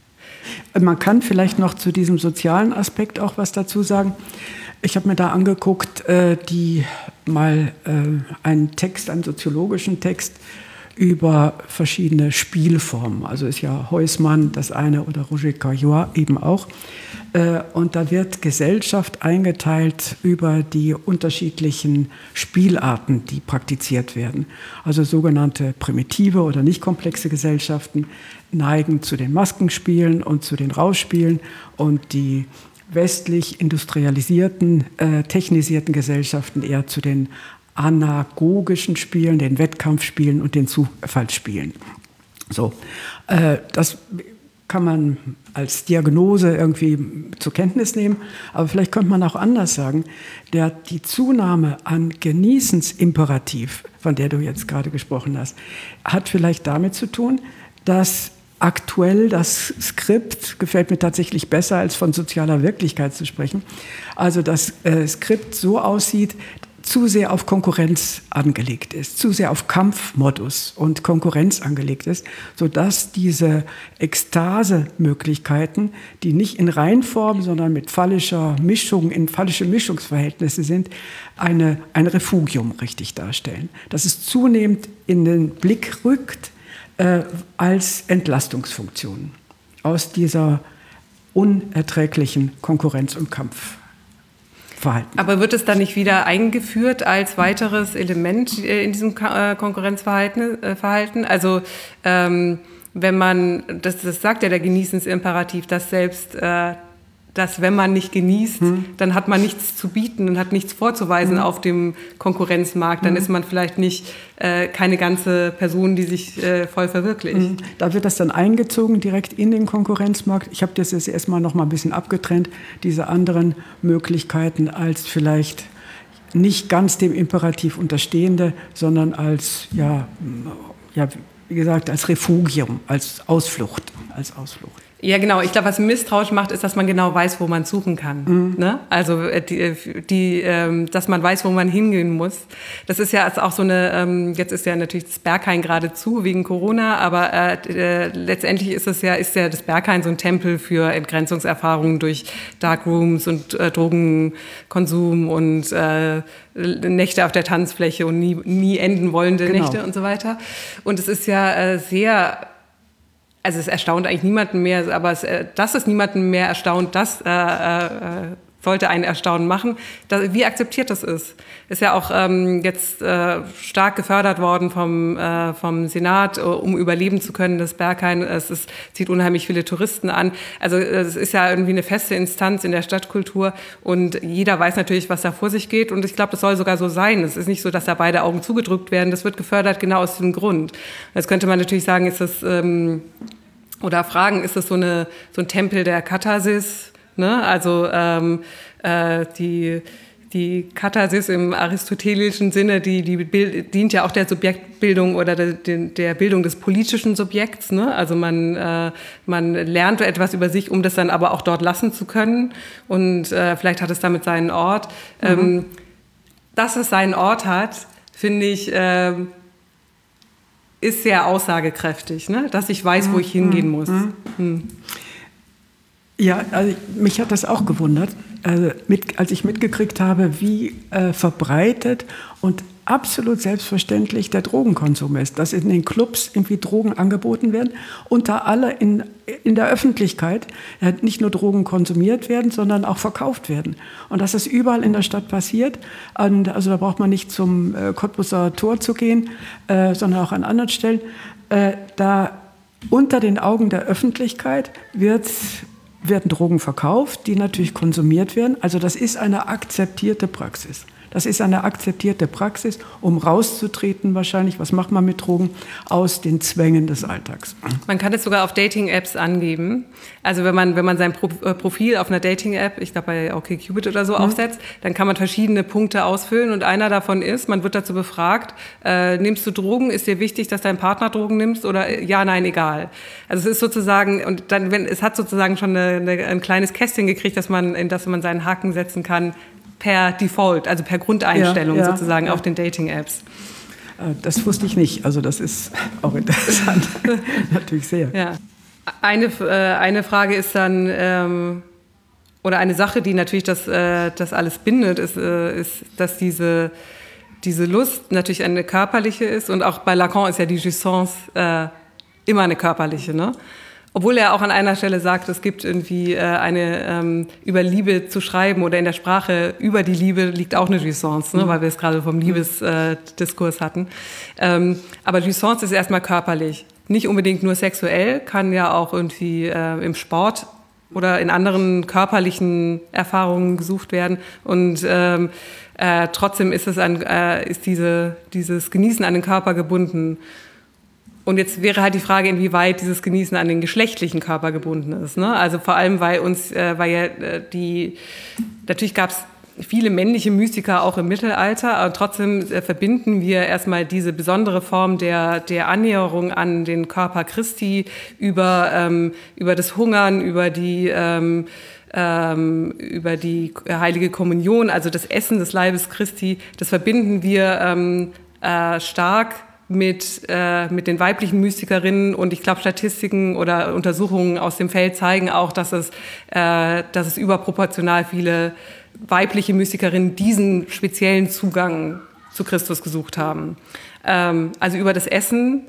Man kann vielleicht noch zu diesem sozialen Aspekt auch was dazu sagen. Ich habe mir da angeguckt, äh, die mal äh, einen Text, einen soziologischen Text über verschiedene Spielformen. Also ist ja Heusmann das eine oder Roger Caillois eben auch. Äh, und da wird Gesellschaft eingeteilt über die unterschiedlichen Spielarten, die praktiziert werden. Also sogenannte primitive oder nicht komplexe Gesellschaften neigen zu den Maskenspielen und zu den Rauschspielen und die westlich industrialisierten, äh, technisierten Gesellschaften eher zu den anagogischen Spielen, den Wettkampfspielen und den Zufallsspielen. So, äh, das kann man als Diagnose irgendwie zur Kenntnis nehmen, aber vielleicht könnte man auch anders sagen, der, die Zunahme an Genießensimperativ, von der du jetzt gerade gesprochen hast, hat vielleicht damit zu tun, dass aktuell das Skript, gefällt mir tatsächlich besser, als von sozialer Wirklichkeit zu sprechen, also das äh, Skript so aussieht, zu sehr auf Konkurrenz angelegt ist, zu sehr auf Kampfmodus und Konkurrenz angelegt ist, sodass diese Ekstase-Möglichkeiten, die nicht in Reinform, sondern mit phallischer Mischung, in phallische Mischungsverhältnisse sind, eine, ein Refugium richtig darstellen. Dass es zunehmend in den Blick rückt äh, als Entlastungsfunktion aus dieser unerträglichen Konkurrenz- und Kampf. Verhalten. Aber wird es dann nicht wieder eingeführt als weiteres Element in diesem Konkurrenzverhalten? Also ähm, wenn man, das, das sagt ja der Genießensimperativ, dass selbst, äh, dass wenn man nicht genießt, hm. dann hat man nichts zu bieten und hat nichts vorzuweisen hm. auf dem Konkurrenzmarkt. Dann hm. ist man vielleicht nicht äh, keine ganze Person, die sich äh, voll verwirklicht. Hm. Da wird das dann eingezogen direkt in den Konkurrenzmarkt. Ich habe das jetzt erstmal noch mal ein bisschen abgetrennt, diese anderen Möglichkeiten als vielleicht nicht ganz dem Imperativ unterstehende, sondern als, ja, ja, wie gesagt, als Refugium, als Ausflucht, als Ausflucht. Ja, genau. Ich glaube, was misstrauisch macht, ist, dass man genau weiß, wo man suchen kann. Mhm. Ne? Also, die, die, ähm, dass man weiß, wo man hingehen muss. Das ist ja auch so eine, ähm, jetzt ist ja natürlich das Berghain gerade zu wegen Corona, aber äh, äh, letztendlich ist es ja, ist ja das Berghain so ein Tempel für Entgrenzungserfahrungen durch Darkrooms und äh, Drogenkonsum und äh, Nächte auf der Tanzfläche und nie, nie enden wollende genau. Nächte und so weiter. Und es ist ja äh, sehr... Also es erstaunt eigentlich niemanden mehr, aber es, dass es niemanden mehr erstaunt, das äh, äh, sollte einen erstaunen machen. Da, wie akzeptiert das ist? Ist ja auch ähm, jetzt äh, stark gefördert worden vom, äh, vom Senat, um überleben zu können, das Berghain. Es ist, zieht unheimlich viele Touristen an. Also es ist ja irgendwie eine feste Instanz in der Stadtkultur und jeder weiß natürlich, was da vor sich geht. Und ich glaube, das soll sogar so sein. Es ist nicht so, dass da beide Augen zugedrückt werden. Das wird gefördert genau aus diesem Grund. Jetzt könnte man natürlich sagen, ist das... Ähm, Oder fragen, ist das so, eine, so ein Tempel der Katharsis? Ne? Also ähm, äh, die, die Katharsis im aristotelischen Sinne, die, die Bild, dient ja auch der Subjektbildung oder der, der Bildung des politischen Subjekts. Ne? Also man, äh, man lernt etwas über sich, um das dann aber auch dort lassen zu können. Und äh, vielleicht hat es damit seinen Ort. Mhm. Ähm, dass es seinen Ort hat, finde ich... Äh, ist sehr aussagekräftig, ne? Dass ich weiß, wo ich hingehen muss. Hm. Ja, also mich hat das auch gewundert, also mit, als ich mitgekriegt habe, wie äh, verbreitet und absolut selbstverständlich der Drogenkonsum ist, dass in den Clubs irgendwie Drogen angeboten werden und da alle in, in der Öffentlichkeit ja, nicht nur Drogen konsumiert werden, sondern auch verkauft werden. Und dass das überall in der Stadt passiert. Und also da braucht man nicht zum äh, Cottbuser Tor zu gehen, äh, sondern auch an anderen Stellen. Äh, da unter den Augen der Öffentlichkeit wird werden Drogen verkauft, die natürlich konsumiert werden. Also das ist eine akzeptierte Praxis. Das ist eine akzeptierte Praxis, um rauszutreten wahrscheinlich, was macht man mit Drogen, aus den Zwängen des Alltags. Man kann es sogar auf Dating-Apps angeben. Also wenn man, wenn man sein Pro- Profil auf einer Dating-App, ich glaube bei OkCupid oder so, mhm. aufsetzt, dann kann man verschiedene Punkte ausfüllen und einer davon ist, man wird dazu befragt, äh, nimmst du Drogen, ist dir wichtig, dass dein Partner Drogen nimmst oder ja, nein, egal. Also es ist sozusagen, und dann, wenn, es hat sozusagen schon eine, eine, ein kleines Kästchen gekriegt, dass man, in das man seinen Haken setzen kann, per Default, also per Grundeinstellung ja, ja, sozusagen ja. auf den Dating-Apps. Das wusste ich nicht, also das ist auch interessant, natürlich sehr. Ja. Eine, äh, eine Frage ist dann, ähm, oder eine Sache, die natürlich das, äh, das alles bindet, ist, äh, ist dass diese, diese Lust natürlich eine körperliche ist und auch bei Lacan ist ja die Jouissance äh, immer eine körperliche, ne? Obwohl er auch an einer Stelle sagt, es gibt irgendwie äh, eine, ähm, über Liebe zu schreiben oder in der Sprache über die Liebe liegt auch eine Jouissance, ne, mhm. weil wir es gerade vom Liebesdiskurs äh, hatten. Ähm, aber Jouissance ist erstmal körperlich. Nicht unbedingt nur sexuell, kann ja auch irgendwie äh, im Sport oder in anderen körperlichen Erfahrungen gesucht werden. Und ähm, äh, trotzdem ist, es ein, äh, ist diese, dieses Genießen an den Körper gebunden. Und jetzt wäre halt die Frage, inwieweit dieses Genießen an den geschlechtlichen Körper gebunden ist. Ne? Also vor allem, weil uns, äh, weil ja äh, die, natürlich gab es viele männliche Mystiker auch im Mittelalter, aber trotzdem äh, verbinden wir erstmal diese besondere Form der, der Annäherung an den Körper Christi über, ähm, über das Hungern, über die, ähm, ähm, über die heilige Kommunion, also das Essen des Leibes Christi, das verbinden wir ähm, äh, stark mit, äh, mit den weiblichen Mystikerinnen und ich glaube Statistiken oder Untersuchungen aus dem Feld zeigen auch, dass es, äh, dass es überproportional viele weibliche Mystikerinnen diesen speziellen Zugang zu Christus gesucht haben. Ähm, also über das Essen,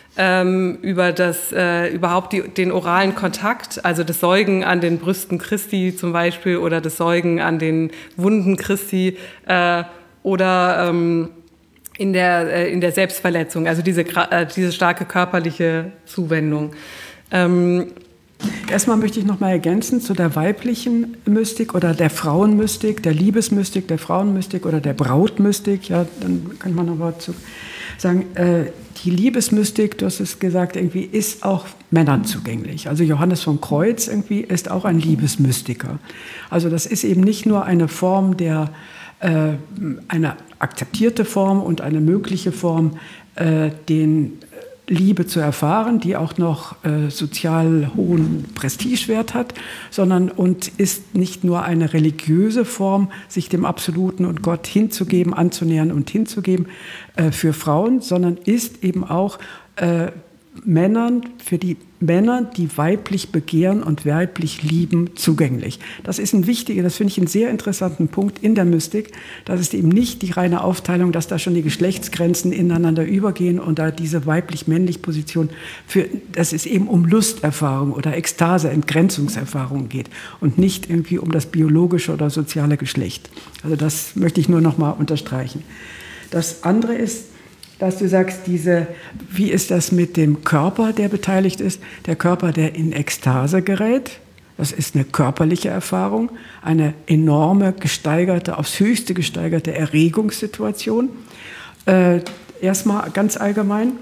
ähm, über das äh, überhaupt die, den oralen Kontakt, also das Säugen an den Brüsten Christi zum Beispiel oder das Säugen an den Wunden Christi äh, oder ähm, in der, in der Selbstverletzung, also diese, diese starke körperliche Zuwendung. Ähm, Erstmal möchte ich noch mal ergänzen zu der weiblichen Mystik oder der Frauenmystik, der Liebesmystik, der Frauenmystik oder der Brautmystik. Ja, dann kann man aber zu sagen, äh, die Liebesmystik, du hast es gesagt, irgendwie ist auch Männern zugänglich. Also Johannes vom Kreuz irgendwie ist auch ein Liebesmystiker. Also das ist eben nicht nur eine Form der, äh, eine akzeptierte Form und eine mögliche Form, äh, den Liebe zu erfahren, die auch noch äh, sozial hohen Prestigewert hat, sondern und ist nicht nur eine religiöse Form, sich dem Absoluten und Gott hinzugeben, anzunähern und hinzugeben äh, für Frauen, sondern ist eben auch äh, Männern, für die Männer, die weiblich begehren und weiblich lieben, zugänglich. Das ist ein wichtiger, das finde ich einen sehr interessanten Punkt in der Mystik. Das ist eben nicht die reine Aufteilung, dass da schon die Geschlechtsgrenzen ineinander übergehen und da diese weiblich-männlich Position, für, dass es eben um Lusterfahrung oder Ekstase, Entgrenzungserfahrung geht und nicht irgendwie um das biologische oder soziale Geschlecht. Also das möchte ich nur noch mal unterstreichen. Das andere ist, dass du sagst, diese, wie ist das mit dem Körper, der beteiligt ist? Der Körper, der in Ekstase gerät, das ist eine körperliche Erfahrung, eine enorme, gesteigerte, aufs Höchste gesteigerte Erregungssituation. Äh, erstmal ganz allgemein.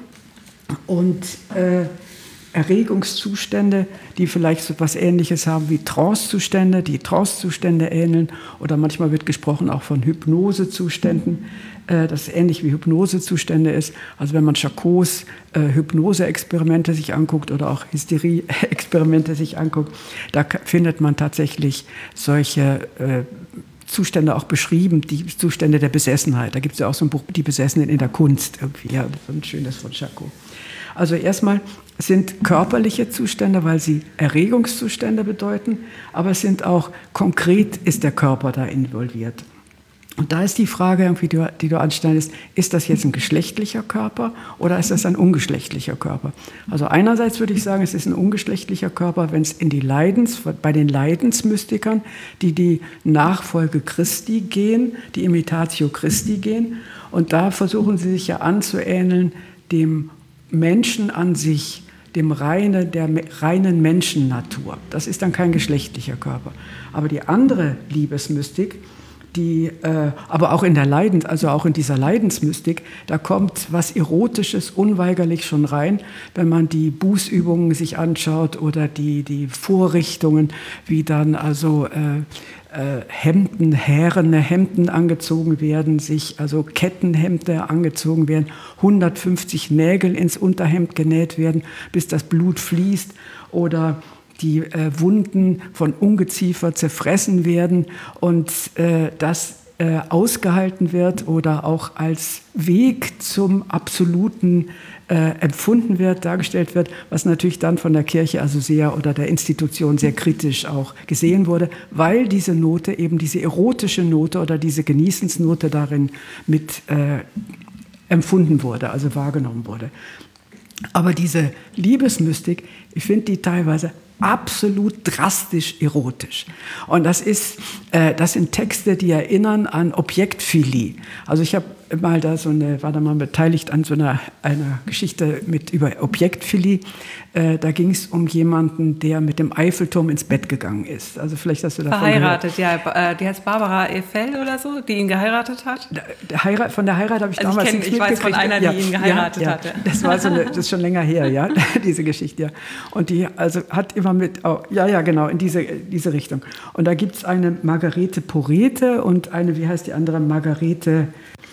Und äh, Erregungszustände, die vielleicht so etwas Ähnliches haben wie Trancezustände, die Trancezustände ähneln. Oder manchmal wird gesprochen auch von Hypnosezuständen, äh, das ähnlich wie Hypnosezustände ist. Also wenn man Charcots äh, Hypnose-Experimente sich anguckt oder auch Hysterie-Experimente sich anguckt, da findet man tatsächlich solche äh, Zustände auch beschrieben, die Zustände der Besessenheit. Da gibt es ja auch so ein Buch, Die Besessenen in der Kunst, irgendwie, ja, so ein schönes von Charcot. Also erstmal sind körperliche Zustände, weil sie Erregungszustände bedeuten, aber es sind auch konkret, ist der Körper da involviert. Und da ist die Frage, irgendwie, die, du, die du anstellst, ist das jetzt ein geschlechtlicher Körper oder ist das ein ungeschlechtlicher Körper? Also einerseits würde ich sagen, es ist ein ungeschlechtlicher Körper, wenn es in die Leidens, bei den Leidensmystikern, die die Nachfolge Christi gehen, die Imitatio Christi gehen, und da versuchen sie sich ja anzuähneln dem Menschen an sich, dem reine, der reinen Menschennatur. Das ist dann kein geschlechtlicher Körper. Aber die andere Liebesmystik, die, äh, aber auch in der Leidens, also auch in dieser Leidensmystik, da kommt was Erotisches unweigerlich schon rein, wenn man die Bußübungen sich anschaut oder die, die Vorrichtungen, wie dann also äh, äh, Hemden, härene Hemden angezogen werden, sich also Kettenhemden angezogen werden, hundertfünfzig Nägel ins Unterhemd genäht werden, bis das Blut fließt, oder die äh, Wunden von Ungeziefer zerfressen werden und äh, das äh, ausgehalten wird oder auch als Weg zum Absoluten äh, empfunden wird, dargestellt wird, was natürlich dann von der Kirche also sehr oder der Institution sehr kritisch auch gesehen wurde, weil diese Note, eben diese erotische Note oder diese Genießensnote darin mit äh, empfunden wurde, also wahrgenommen wurde. Aber diese Liebesmystik, ich finde die teilweise absolut drastisch erotisch. Und das ist, äh, das sind Texte, die erinnern an Objektphilie. Also ich habe mal da so eine, war da mal beteiligt an so einer, einer Geschichte mit über Objektphilie. Äh, da ging es um jemanden, der mit dem Eiffelturm ins Bett gegangen ist. Also vielleicht hast du davon verheiratet, gehört. ja. Die heißt Barbara Eiffel oder so, die ihn geheiratet hat. Der Heirat, von der Heirat habe ich also damals nichts mitgekriegt. Ich weiß von einer, die ja, ihn geheiratet ja, ja. hat. Ja. Das war so eine, das ist schon länger her, ja, diese Geschichte. Ja. Und die also hat immer mit, oh, ja, ja, genau, in diese, diese Richtung. Und da gibt es eine Margarete Porete und eine, wie heißt die andere, Margarete,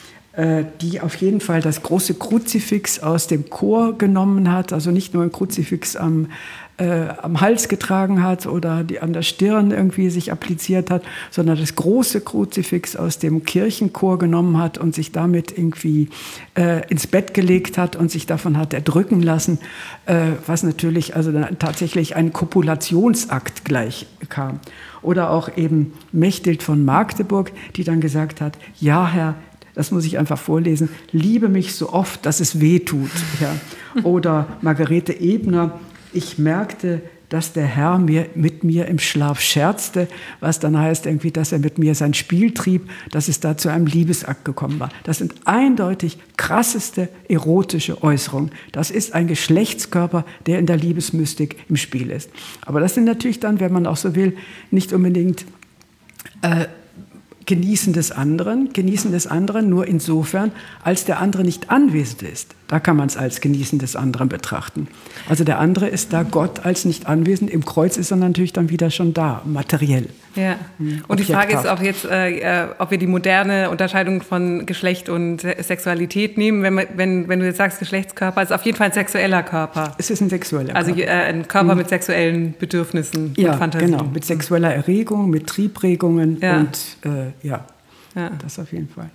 äh, die auf jeden Fall das große Kruzifix aus dem Chor genommen hat, also nicht nur ein Kruzifix am, äh, am Hals getragen hat oder die an der Stirn irgendwie sich appliziert hat, sondern das große Kruzifix aus dem Kirchenchor genommen hat und sich damit irgendwie äh, ins Bett gelegt hat und sich davon hat erdrücken lassen, äh, was natürlich also dann tatsächlich ein Kopulationsakt gleich kam. Oder auch eben Mechthild von Magdeburg, die dann gesagt hat, ja Herr, das muss ich einfach vorlesen, liebe mich so oft, dass es weh tut. Ja. Oder Margarete Ebner, ich merkte, dass der Herr mir, mit mir im Schlaf scherzte, was dann heißt irgendwie, dass er mit mir sein Spiel trieb, dass es da zu einem Liebesakt gekommen war. Das sind eindeutig krasseste erotische Äußerungen. Das ist ein Geschlechtskörper, der in der Liebesmystik im Spiel ist. Aber das sind natürlich dann, wenn man auch so will, nicht unbedingt äh, Genießen des anderen, Genießen des anderen nur insofern, als der andere nicht anwesend ist. Da kann man es als Genießen des anderen betrachten. Also der andere ist da Gott als nicht anwesend. Im Kreuz ist er natürlich dann wieder schon da, materiell. Ja. Hm, und die Frage ist, objekthaft. ob, jetzt, äh, ob wir die moderne Unterscheidung von Geschlecht und Sexualität nehmen. Wenn, wenn, wenn du jetzt sagst Geschlechtskörper, ist auf jeden Fall ein sexueller Körper. Es ist ein sexueller Also Körper. äh, ein Körper Hm. mit sexuellen Bedürfnissen, Ja, mit Fantasien. genau, mit sexueller Erregung, mit Triebregungen Ja. und äh, ja, Ja. das auf jeden Fall.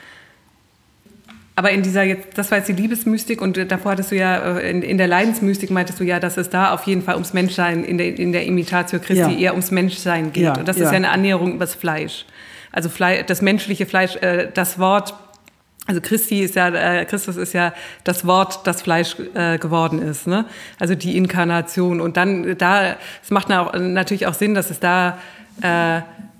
Aber in dieser jetzt, das war jetzt die Liebesmystik und davor hattest du ja, in, in der Leidensmystik meintest du ja, dass es da auf jeden Fall ums Menschsein, in der, in der Imitatio Christi Ja. eher ums Menschsein geht. Ja, Und das ja. ist ja eine Annäherung übers Fleisch. Also Fleisch, das menschliche Fleisch, äh, das Wort, also Christi ist ja, äh, Christus ist ja das Wort, das Fleisch äh, geworden ist, ne? Also die Inkarnation. Und dann, da, es macht na auch, natürlich auch Sinn, dass es da, äh,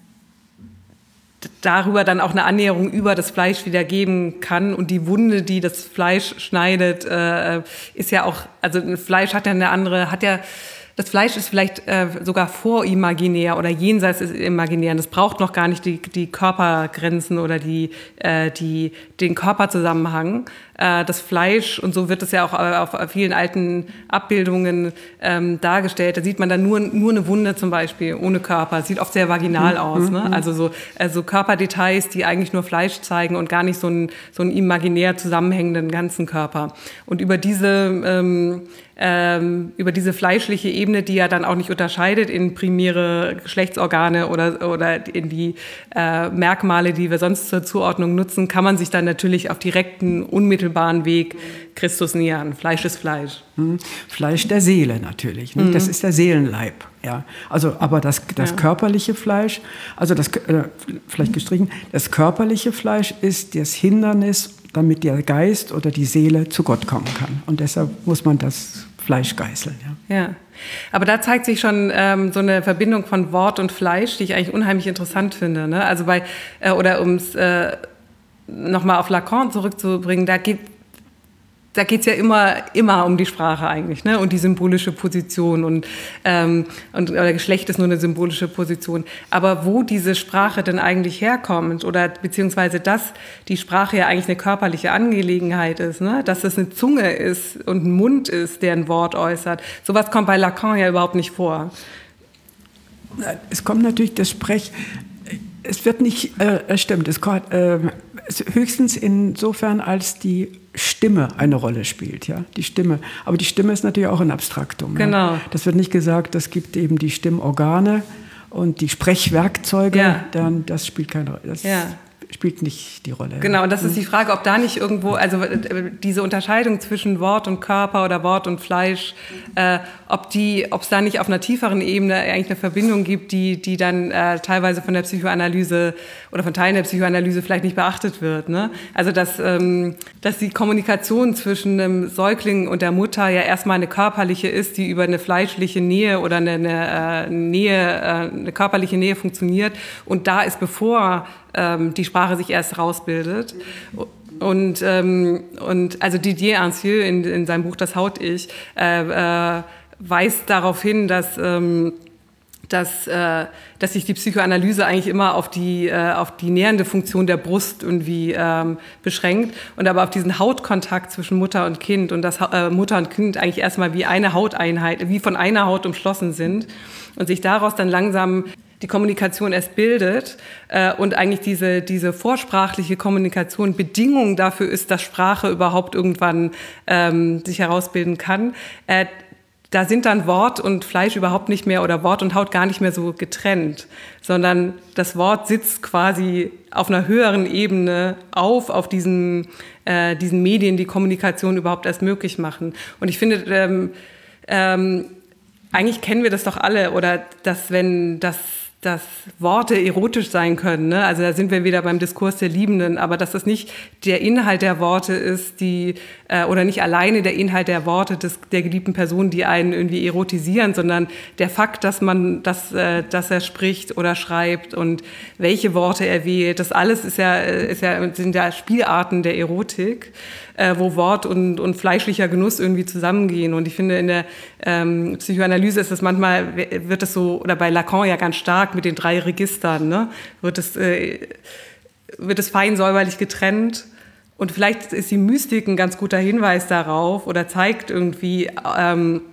darüber dann auch eine Annäherung über das Fleisch wieder geben kann. Und die Wunde, die das Fleisch schneidet, äh, ist ja auch, also ein Fleisch hat ja eine andere, hat ja, das Fleisch ist vielleicht äh, sogar vorimaginär oder jenseits des Imaginären. Das braucht noch gar nicht die, die Körpergrenzen oder die, äh, die, den Körperzusammenhang. Äh, das Fleisch, und so wird es ja auch auf, auf vielen alten Abbildungen ähm, dargestellt, da sieht man dann nur, nur eine Wunde zum Beispiel, ohne Körper. Sieht oft sehr vaginal aus. Ne? Also so also Körperdetails, die eigentlich nur Fleisch zeigen und gar nicht so einen, so einen imaginär zusammenhängenden ganzen Körper. Und über diese ähm, Ähm, über diese fleischliche Ebene, die ja dann auch nicht unterscheidet in primäre Geschlechtsorgane oder, oder in die äh, Merkmale, die wir sonst zur Zuordnung nutzen, kann man sich dann natürlich auf direkten, unmittelbaren Weg Christus nähern. Fleisch ist Fleisch. Hm. Fleisch der Seele natürlich. Ne? Mhm. Das ist der Seelenleib. Ja. Also, aber das, das ja. körperliche Fleisch, also das, äh, vielleicht gestrichen, das körperliche Fleisch ist das Hindernis, damit der Geist oder die Seele zu Gott kommen kann. Und deshalb muss man das Fleisch geißeln. Ja, ja. Aber da zeigt sich schon ähm, so eine Verbindung von Wort und Fleisch, die ich eigentlich unheimlich interessant finde. Ne? Also bei, äh, oder um es äh, nochmal auf Lacan zurückzubringen, da geht Da geht's ja immer, immer um die Sprache eigentlich, ne? Und die symbolische Position und, ähm, und oder Geschlecht ist nur eine symbolische Position. Aber wo diese Sprache denn eigentlich herkommt oder beziehungsweise dass die Sprache ja eigentlich eine körperliche Angelegenheit ist, ne? Dass es eine Zunge ist und ein Mund ist, der ein Wort äußert. Sowas kommt bei Lacan ja überhaupt nicht vor. Es kommt natürlich das Sprech. Es wird nicht, äh, stimmt, es kommt, äh, höchstens insofern, als die Stimme eine Rolle spielt, ja, die Stimme. Aber die Stimme ist natürlich auch ein Abstraktum. Genau. Ja? Das wird nicht gesagt, es gibt eben die Stimmorgane und die Sprechwerkzeuge, ja. dann das spielt keine Rolle. Das ja. spielt nicht die Rolle. Genau, und das ist die Frage, ob da nicht irgendwo, also diese Unterscheidung zwischen Wort und Körper oder Wort und Fleisch, äh, ob die, ob es da nicht auf einer tieferen Ebene eigentlich eine Verbindung gibt, die, die dann äh, teilweise von der Psychoanalyse oder von Teilen der Psychoanalyse vielleicht nicht beachtet wird. Ne? Also dass, ähm, dass die Kommunikation zwischen einem Säugling und der Mutter ja erstmal eine körperliche ist, die über eine fleischliche Nähe oder eine, eine äh, Nähe, äh, eine körperliche Nähe funktioniert. Und da ist, bevor ähm, die Sprache sich erst rausbildet. Und, ähm, und also Didier Ancieux in, in seinem Buch Das Haut-Ich äh, äh, weist darauf hin, dass, ähm, dass, äh, dass sich die Psychoanalyse eigentlich immer auf die, äh, auf die nährende Funktion der Brust irgendwie ähm, beschränkt und aber auf diesen Hautkontakt zwischen Mutter und Kind und dass äh, Mutter und Kind eigentlich erstmal wie eine Hauteinheit, wie von einer Haut umschlossen sind und sich daraus dann langsam die Kommunikation erst bildet äh, und eigentlich diese, diese vorsprachliche Kommunikation Bedingung dafür ist, dass Sprache überhaupt irgendwann ähm, sich herausbilden kann. Äh, da sind dann Wort und Fleisch überhaupt nicht mehr oder Wort und Haut gar nicht mehr so getrennt, sondern das Wort sitzt quasi auf einer höheren Ebene auf, auf diesen, äh, diesen Medien, die Kommunikation überhaupt erst möglich machen. Und ich finde, ähm, ähm, eigentlich kennen wir das doch alle, oder dass wenn das dass Worte erotisch sein können, ne? Also da sind wir wieder beim Diskurs der Liebenden, aber dass das nicht der Inhalt der Worte ist, die äh, oder nicht alleine der Inhalt der Worte des, der geliebten Person, die einen irgendwie erotisieren, sondern der Fakt, dass man, dass, äh, dass er spricht oder schreibt und welche Worte er wählt, das alles ist ja, ist ja sind ja Spielarten der Erotik, äh, wo Wort und, und fleischlicher Genuss irgendwie zusammengehen. Und ich finde, in der ähm, Psychoanalyse ist das manchmal, wird das so, oder bei Lacan ja ganz stark mit den drei Registern, ne, wird es, äh, wird es fein säuberlich getrennt. Und vielleicht ist die Mystik ein ganz guter Hinweis darauf oder zeigt irgendwie ähm,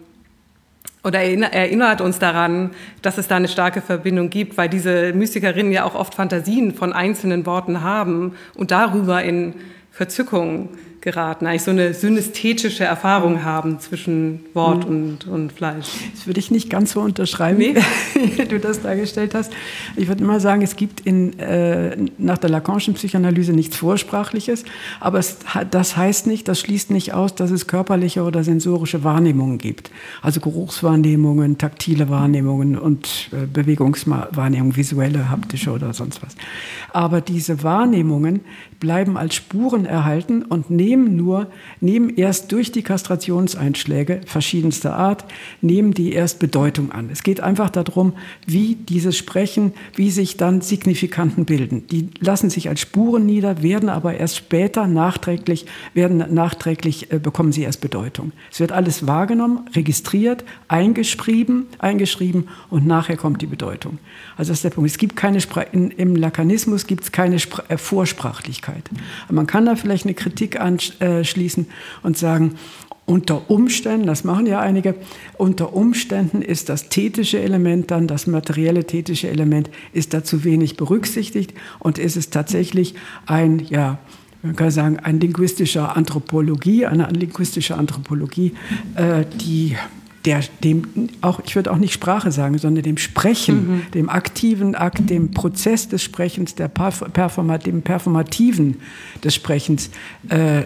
oder erinnert uns daran, dass es da eine starke Verbindung gibt, weil diese Mystikerinnen ja auch oft Fantasien von einzelnen Worten haben und darüber in Verzückung geraten, eigentlich so eine synästhetische Erfahrung haben zwischen Wort mhm. und, und Fleisch. Das würde ich nicht ganz so unterschreiben, nee. wie du das dargestellt hast. Ich würde immer sagen, es gibt in, äh, nach der Lacanischen Psychoanalyse nichts Vorsprachliches, aber es, das heißt nicht, das schließt nicht aus, dass es körperliche oder sensorische Wahrnehmungen gibt. Also Geruchswahrnehmungen, taktile Wahrnehmungen und äh, Bewegungswahrnehmungen, visuelle, haptische oder sonst was. Aber diese Wahrnehmungen bleiben als Spuren erhalten und nehmen nur, nehmen erst durch die Kastrationseinschläge verschiedenster Art, nehmen die erst Bedeutung an. Es geht einfach darum, wie dieses Sprechen, wie sich dann Signifikanten bilden. Die lassen sich als Spuren nieder, werden aber erst später nachträglich, werden nachträglich, äh, bekommen sie erst Bedeutung. Es wird alles wahrgenommen, registriert, eingeschrieben, eingeschrieben und nachher kommt die Bedeutung. Also das ist der Punkt. Es gibt keine, in, im Lakanismus gibt es keine Spr- äh, Vorsprachlichkeit. Aber man kann da vielleicht eine Kritik anschließen und sagen, unter Umständen, das machen ja einige, unter Umständen ist das tätische Element dann, das materielle tätische Element, ist da zu wenig berücksichtigt und ist es tatsächlich ein, ja, man kann sagen, ein linguistischer Anthropologie, eine linguistische Anthropologie, äh, die Der, dem, auch, ich würde auch nicht Sprache sagen, sondern dem Sprechen, mhm. dem aktiven Akt, dem Prozess des Sprechens, der Performa, dem Performativen des Sprechens äh,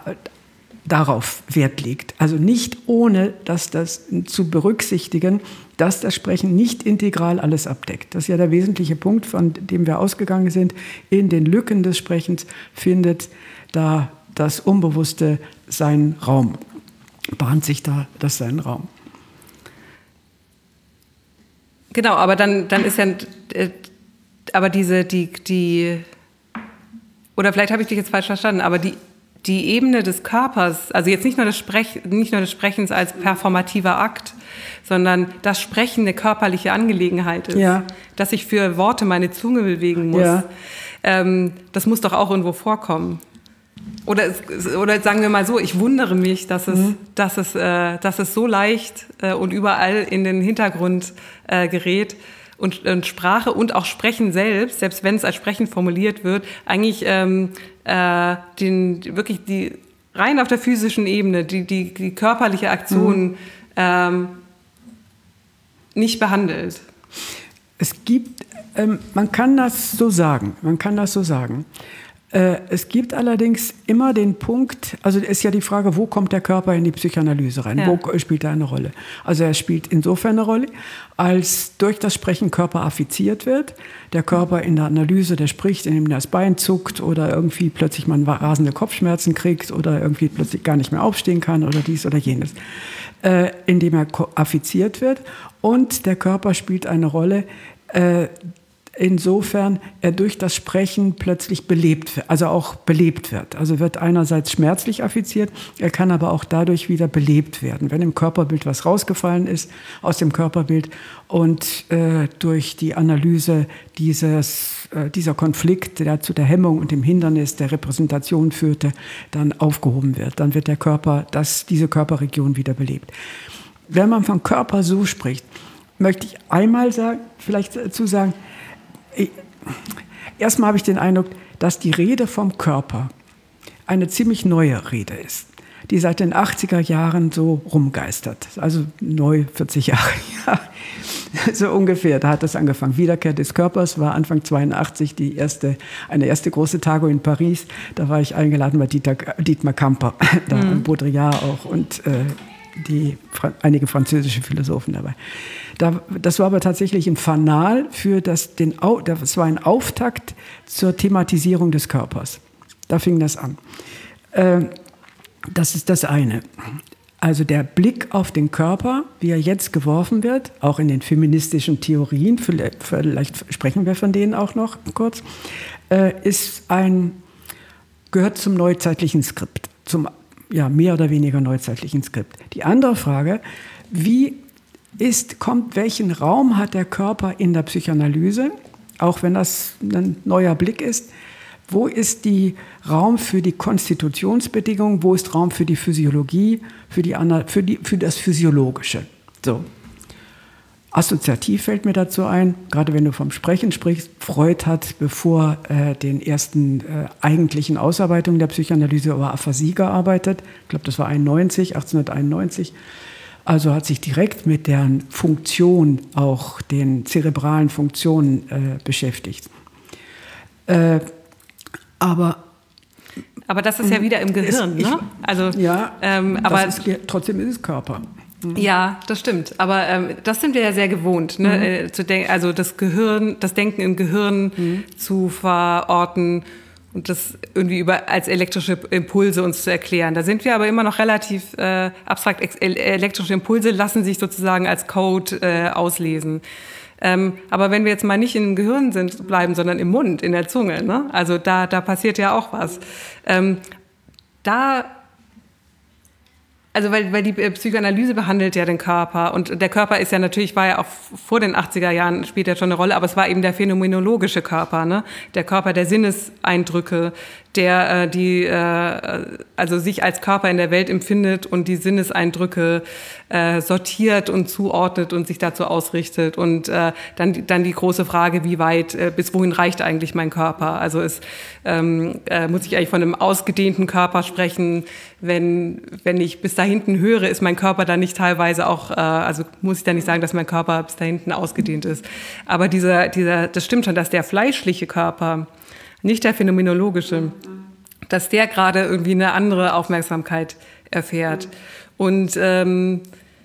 darauf Wert legt. Also nicht ohne, dass das zu berücksichtigen, dass das Sprechen nicht integral alles abdeckt. Das ist ja der wesentliche Punkt, von dem wir ausgegangen sind. In den Lücken des Sprechens findet da das Unbewusste seinen Raum, bahnt sich da das seinen Raum. Genau, aber dann, dann ist ja, äh, aber diese, die, die, oder vielleicht habe ich dich jetzt falsch verstanden, aber die, die Ebene des Körpers, also jetzt nicht nur des Sprech, nicht nur des Sprechens als performativer Akt, sondern das Sprechen eine körperliche Angelegenheit ist, ja. dass ich für Worte meine Zunge bewegen muss, ja. ähm, das muss doch auch irgendwo vorkommen. Oder, oder sagen wir mal so, ich wundere mich, dass es, mhm. dass es, äh, dass es so leicht äh, und überall in den Hintergrund äh, gerät und, und Sprache und auch Sprechen selbst, selbst wenn es als Sprechen formuliert wird, eigentlich ähm, äh, den, wirklich die rein auf der physischen Ebene, die, die, die körperliche Aktion mhm. ähm, nicht behandelt. Es gibt, ähm, man kann das so sagen, man kann das so sagen. Es gibt allerdings immer den Punkt, also ist ja die Frage, wo kommt der Körper in die Psychoanalyse rein? Ja. Wo spielt er eine Rolle? Also er spielt insofern eine Rolle, als durch das Sprechen Körper affiziert wird. Der Körper in der Analyse, der spricht, indem das Bein zuckt oder irgendwie plötzlich man rasende Kopfschmerzen kriegt oder irgendwie plötzlich gar nicht mehr aufstehen kann oder dies oder jenes. Äh, indem er affiziert wird und der Körper spielt eine Rolle, äh, insofern er durch das Sprechen plötzlich belebt wird, also auch belebt wird. Also wird einerseits schmerzlich affiziert, er kann aber auch dadurch wieder belebt werden. Wenn im Körperbild was rausgefallen ist aus dem Körperbild und äh, durch die Analyse dieses, äh, dieser Konflikt, der zu der Hemmung und dem Hindernis der Repräsentation führte, dann aufgehoben wird. Dann wird der Körper, das, diese Körperregion wieder belebt. Wenn man vom Körper so spricht, möchte ich einmal sagen, vielleicht dazu sagen, erstmal habe ich den Eindruck, dass die Rede vom Körper eine ziemlich neue Rede ist, die seit den achtziger Jahren so rumgeistert. Also neu, vierzig Jahre, ja, so ungefähr, da hat das angefangen. Wiederkehr des Körpers war Anfang zweiundachtzig die erste, eine erste große Tagung in Paris. Da war ich eingeladen bei Dieter, Dietmar Kamper, da mhm. Baudrillard auch und äh, die, einige französische Philosophen dabei. Da, das war aber tatsächlich ein Fanal für das, den, das war ein Auftakt zur Thematisierung des Körpers. Da fing das an. Äh, das ist das eine. Also der Blick auf den Körper, wie er jetzt geworfen wird, auch in den feministischen Theorien, vielleicht, vielleicht sprechen wir von denen auch noch kurz, äh, ist ein, gehört zum neuzeitlichen Skript, zum ja, mehr oder weniger neuzeitlichen Skript. Die andere Frage, wie ist, kommt, welchen Raum hat der Körper in der Psychoanalyse, auch wenn das ein neuer Blick ist, wo ist die Raum für die Konstitutionsbedingungen, wo ist Raum für die Physiologie, für, die, für, die, für das Physiologische. So. Assoziativ fällt mir dazu ein, gerade wenn du vom Sprechen sprichst, Freud hat, bevor äh, den ersten äh, eigentlichen Ausarbeitungen der Psychoanalyse über Aphasie gearbeitet, ich glaube, das war einundneunzig, achtzehnhunderteinundneunzig, also hat sich direkt mit deren Funktion, auch den zerebralen Funktionen äh, beschäftigt. Äh, aber Aber das ist ja wieder im Gehirn, ist, ich, ne? Also, ja, ähm, aber das ist, trotzdem ist es Körper. Mhm. Ja, das stimmt. Aber ähm, das sind wir ja sehr gewohnt, ne? Mhm. Äh, zu denk- also das Gehirn, das Denken im Gehirn mhm. zu verorten und das irgendwie über als elektrische Impulse uns zu erklären. Da sind wir aber immer noch relativ äh, abstrakt. Ex- elektrische Impulse lassen sich sozusagen als Code äh, auslesen. Ähm, aber wenn wir jetzt mal nicht im Gehirn sind, bleiben, sondern im Mund, in der Zunge, ne? Also da, da passiert ja auch was. Ähm, da, also weil, weil die Psychoanalyse behandelt ja den Körper und der Körper ist ja natürlich, war ja auch vor den achtziger Jahren, spielt ja schon eine Rolle, aber es war eben der phänomenologische Körper, ne? Der Körper der Sinneseindrücke, der äh, die äh, also sich als Körper in der Welt empfindet und die Sinneseindrücke äh, sortiert und zuordnet und sich dazu ausrichtet und äh, dann dann die große Frage, wie weit äh, bis wohin reicht eigentlich mein Körper? Also es ähm, äh, muss ich eigentlich von einem ausgedehnten Körper sprechen, wenn wenn ich bis da hinten höre, ist mein Körper dann nicht teilweise auch äh, also muss ich dann nicht sagen, dass mein Körper bis da hinten ausgedehnt ist. Aber dieser dieser das stimmt schon, dass der fleischliche Körper, nicht der phänomenologische, dass der gerade irgendwie eine andere Aufmerksamkeit erfährt. Und, ähm,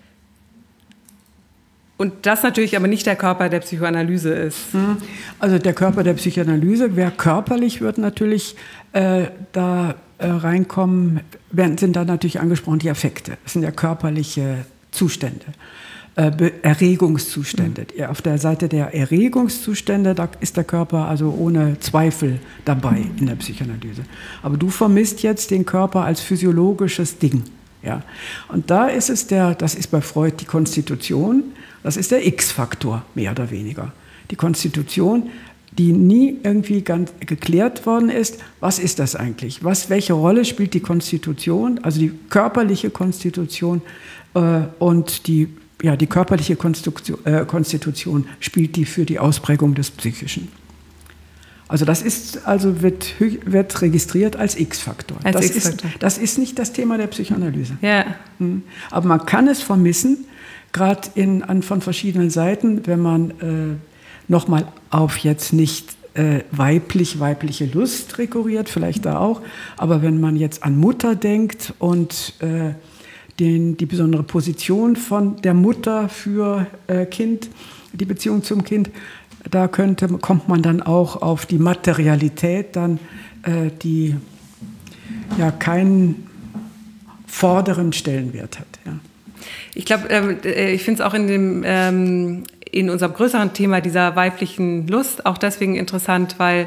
und das natürlich aber nicht der Körper der Psychoanalyse ist. Also der Körper der Psychoanalyse, wer körperlich wird natürlich äh, da äh, reinkommen, werden, sind da natürlich angesprochen die Affekte. Das sind ja körperliche Zustände. Erregungszustände. Mhm. Auf der Seite der Erregungszustände, da ist der Körper also ohne Zweifel dabei in der Psychoanalyse. Aber du vermisst jetzt den Körper als physiologisches Ding. Ja. Und da ist es der, das ist bei Freud die Konstitution, das ist der X-Faktor, mehr oder weniger. Die Konstitution, die nie irgendwie ganz geklärt worden ist, was ist das eigentlich? Was, welche Rolle spielt die Konstitution, also die körperliche Konstitution äh, und die Ja, die körperliche Konstitution, äh, Konstitution spielt die für die Ausprägung des Psychischen. Also das ist, also wird, wird registriert als X-Faktor. Als das, X-Faktor. Ist, das ist nicht das Thema der Psychoanalyse. Ja. Aber man kann es vermissen, gerade in, an, von verschiedenen Seiten, wenn man äh, nochmal auf jetzt nicht äh, weiblich, weibliche Lust rekurriert, vielleicht da auch, aber wenn man jetzt an Mutter denkt und äh, Den, die besondere Position von der Mutter für äh, Kind, die Beziehung zum Kind, da könnte, kommt man dann auch auf die Materialität, dann, äh, die ja keinen vorderen Stellenwert hat. Ja. Ich glaube, äh, ich finde es auch in, dem, ähm, in unserem größeren Thema dieser weiblichen Lust auch deswegen interessant, weil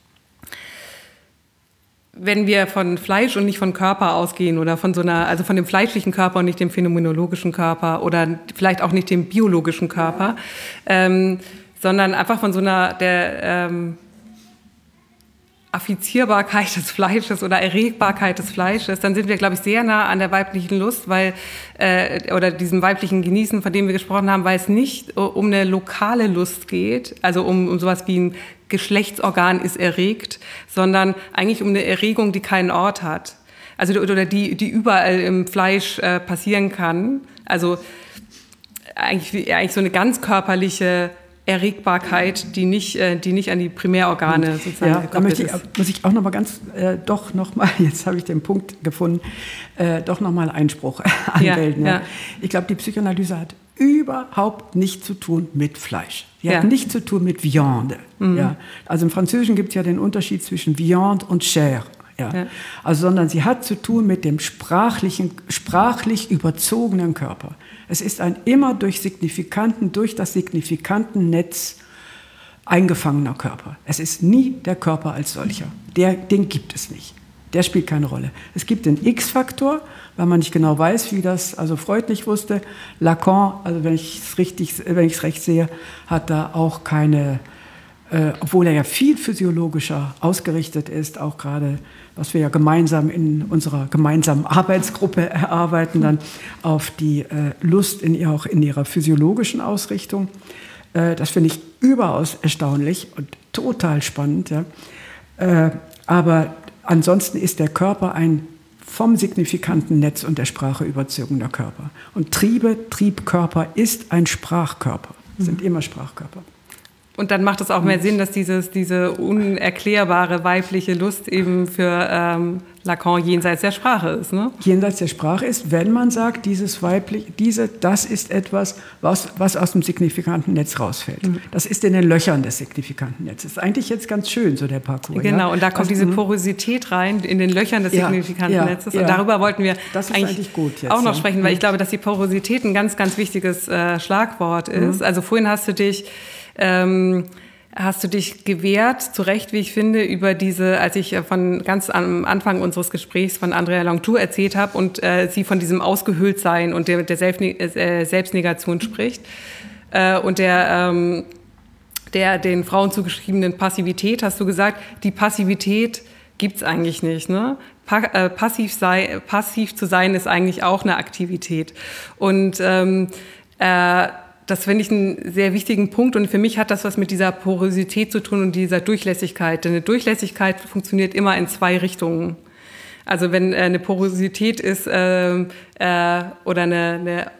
wenn wir von Fleisch und nicht von Körper ausgehen oder von so einer, also von dem fleischlichen Körper und nicht dem phänomenologischen Körper oder vielleicht auch nicht dem biologischen Körper, ähm, sondern einfach von so einer der ähm, Affizierbarkeit des Fleisches oder Erregbarkeit des Fleisches, dann sind wir, glaube ich, sehr nah an der weiblichen Lust, weil äh, oder diesem weiblichen Genießen, von dem wir gesprochen haben, weil es nicht um eine lokale Lust geht, also um, um sowas wie ein Geschlechtsorgan ist erregt, sondern eigentlich um eine Erregung, die keinen Ort hat. Also oder die, die überall im Fleisch äh, passieren kann. Also eigentlich, eigentlich so eine ganz körperliche Erregbarkeit, die nicht, äh, die nicht an die Primärorgane sozusagen ja, da möchte ich, ist. muss ich auch noch mal ganz, äh, doch noch mal, jetzt habe ich den Punkt gefunden, äh, doch noch mal Einspruch anmelden. Ja, ja. Ja. Ich glaube, die Psychoanalyse hat überhaupt nichts zu tun mit Fleisch. Die ja. hat nichts zu tun mit Viande. Mhm. Ja. Also im Französischen gibt es ja den Unterschied zwischen Viande und Chair. Ja. Ja. Also, sondern sie hat zu tun mit dem sprachlichen, sprachlich überzogenen Körper. Es ist ein immer durch signifikanten, durch das Signifikantennetz eingefangener Körper. Es ist nie der Körper als solcher. Der, den gibt es nicht. Der spielt keine Rolle. Es gibt den X-Faktor, weil man nicht genau weiß, wie das, also Freud nicht wusste. Lacan, also wenn ich es richtig, wenn ich es recht sehe, hat da auch keine, äh, obwohl er ja viel physiologischer ausgerichtet ist, auch gerade, was wir ja gemeinsam in unserer gemeinsamen Arbeitsgruppe erarbeiten, dann auf die äh, Lust in ihr, auch in ihrer physiologischen Ausrichtung. Äh, das finde ich überaus erstaunlich und total spannend. Ja. Äh, aber ansonsten ist der Körper ein vom signifikanten Netz und der Sprache überzogener Körper. Und Triebe, Triebkörper ist ein Sprachkörper, sind immer Sprachkörper. Und dann macht es auch mehr Sinn, dass dieses, diese unerklärbare weibliche Lust eben für ähm, Lacan jenseits der Sprache ist, ne? Jenseits der Sprache ist, wenn man sagt, dieses weiblich, diese, das ist etwas, was, was aus dem signifikanten Netz rausfällt. Mhm. Das ist in den Löchern des signifikanten Netzes. Ist eigentlich jetzt ganz schön, so der Parcours. Genau, ja? Und da kommt also, diese Porosität rein in den Löchern des ja, signifikanten ja, Netzes. Und ja, darüber wollten wir eigentlich, eigentlich gut jetzt, auch noch ja. sprechen, weil ich glaube, dass die Porosität ein ganz, ganz wichtiges äh, Schlagwort ist. Mhm. Also vorhin hast du dich Ähm, hast du dich gewehrt, zu Recht, wie ich finde, über diese, als ich von ganz am Anfang unseres Gesprächs von Andrea Longtour erzählt habe und äh, sie von diesem Ausgehöhltsein und der, der Selbstne- äh, Selbstnegation spricht äh, und der, ähm, der den Frauen zugeschriebenen Passivität, hast du gesagt, die Passivität gibt's eigentlich nicht, ne? Pa- äh, passiv, sei, passiv zu sein ist eigentlich auch eine Aktivität. Und ähm, äh, das finde ich einen sehr wichtigen Punkt und für mich hat das was mit dieser Porosität zu tun und dieser Durchlässigkeit. Denn eine Durchlässigkeit funktioniert immer in zwei Richtungen. Also wenn eine Porosität ist äh, äh, oder eine, eine,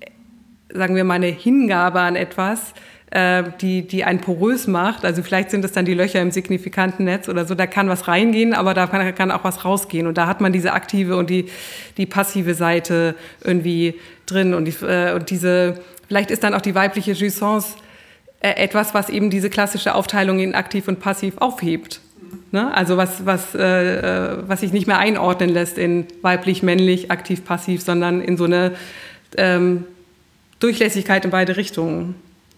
sagen wir mal, eine Hingabe an etwas, äh, die, die einen porös macht, also vielleicht sind es dann die Löcher im signifikanten Netz oder so, da kann was reingehen, aber da kann, kann auch was rausgehen. Und da hat man diese aktive und die, die passive Seite irgendwie drin und, die, äh, und diese... Vielleicht ist dann auch die weibliche Jouissance äh, etwas, was eben diese klassische Aufteilung in aktiv und passiv aufhebt. Ne? Also was, was, äh, was sich nicht mehr einordnen lässt in weiblich, männlich, aktiv, passiv, sondern in so eine ähm, Durchlässigkeit in beide Richtungen.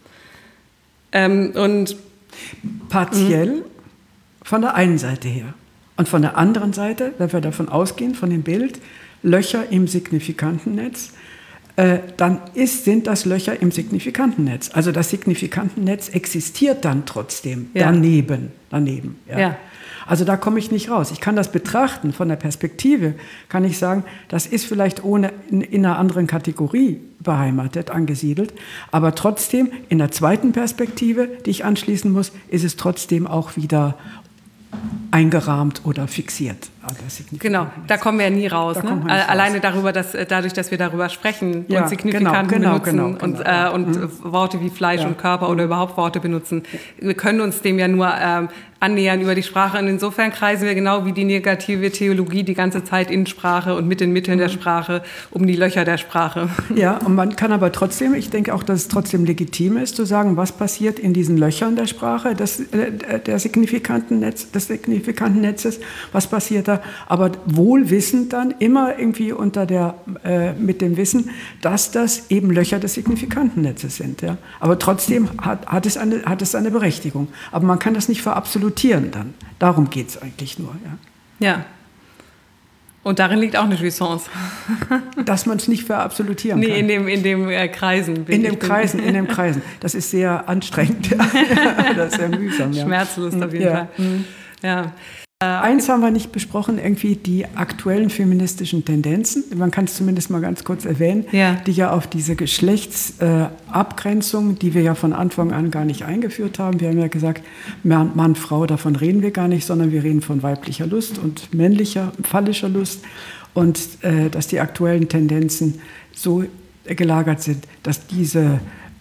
Ähm, und partiell von der einen Seite her. Und von der anderen Seite, wenn wir davon ausgehen, von dem Bild, Löcher im signifikanten Netz, dann ist, sind das Löcher im signifikanten Netz. Also das Signifikantennetz existiert dann trotzdem ja. daneben. daneben ja. Ja. Also da komme ich nicht raus. Ich kann das betrachten von der Perspektive, kann ich sagen, das ist vielleicht ohne, in, in einer anderen Kategorie beheimatet, angesiedelt, aber trotzdem in der zweiten Perspektive, die ich anschließen muss, ist es trotzdem auch wieder eingerahmt oder fixiert. Genau, da kommen wir ja nie raus. Ne? Alleine raus. darüber, dass dadurch, dass wir darüber sprechen ja, und Signifikanten genau, benutzen genau, genau, und, genau. äh, und mhm. Worte wie Fleisch ja. und Körper oder überhaupt Worte benutzen. Wir können uns dem ja nur ähm, annähern über die Sprache. Und insofern kreisen wir genau wie die negative Theologie die ganze Zeit in Sprache und mit den Mitteln der Sprache um die Löcher der Sprache. Ja, und man kann aber trotzdem, ich denke auch, dass es trotzdem legitim ist, zu sagen, was passiert in diesen Löchern der Sprache, des, äh, der signifikanten Netz, des signifikanten Netzes, was passiert da, aber wohl wissend dann immer irgendwie unter der, äh, mit dem Wissen, dass das eben Löcher des signifikanten Netzes sind. Ja. Aber trotzdem hat, hat, es eine, hat es eine Berechtigung. Aber man kann das nicht verabsolutieren dann. Darum geht es eigentlich nur. Ja. ja. Und darin liegt auch eine Jouissance. Dass man es nicht verabsolutieren nee, kann. in dem, in dem äh, Kreisen. In dem Kreisen, in dem Kreisen. Das ist sehr anstrengend. Das ist sehr mühsam. Ja. Schmerzlos auf jeden ja. Fall. Ja. Eins haben wir nicht besprochen, irgendwie die aktuellen feministischen Tendenzen. Man kann es zumindest mal ganz kurz erwähnen, ja. die ja auf diese Geschlechtsabgrenzung, äh, die wir ja von Anfang an gar nicht eingeführt haben. Wir haben ja gesagt, Mann, Mann, Frau, davon reden wir gar nicht, sondern wir reden von weiblicher Lust und männlicher, phallischer Lust. Und äh, dass die aktuellen Tendenzen so gelagert sind, dass diese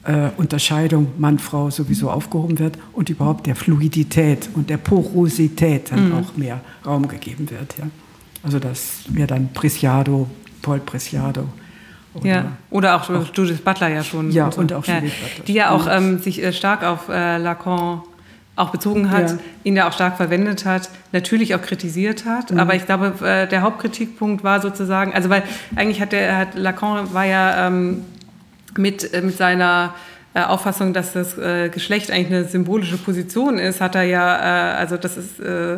äh, Unterscheidung Mann-Frau sowieso aufgehoben wird und überhaupt der Fluidität und der Porosität dann mhm. auch mehr Raum gegeben wird. Ja. Also das wäre dann Preciado, Paul Preciado. Oder, ja, oder auch, auch Judith Butler ja schon. Ja, und, und auch ja, Judith Butler. Die ja auch ähm, sich äh, stark auf äh, Lacan auch bezogen hat, ja. ihn ja auch stark verwendet hat, natürlich auch kritisiert hat. Mhm. Aber ich glaube, äh, der Hauptkritikpunkt war sozusagen, also weil eigentlich hat der hat Lacan war ja ähm, mit, äh, mit seiner äh, Auffassung, dass das äh, Geschlecht eigentlich eine symbolische Position ist, hat er ja, äh, also das ist, äh,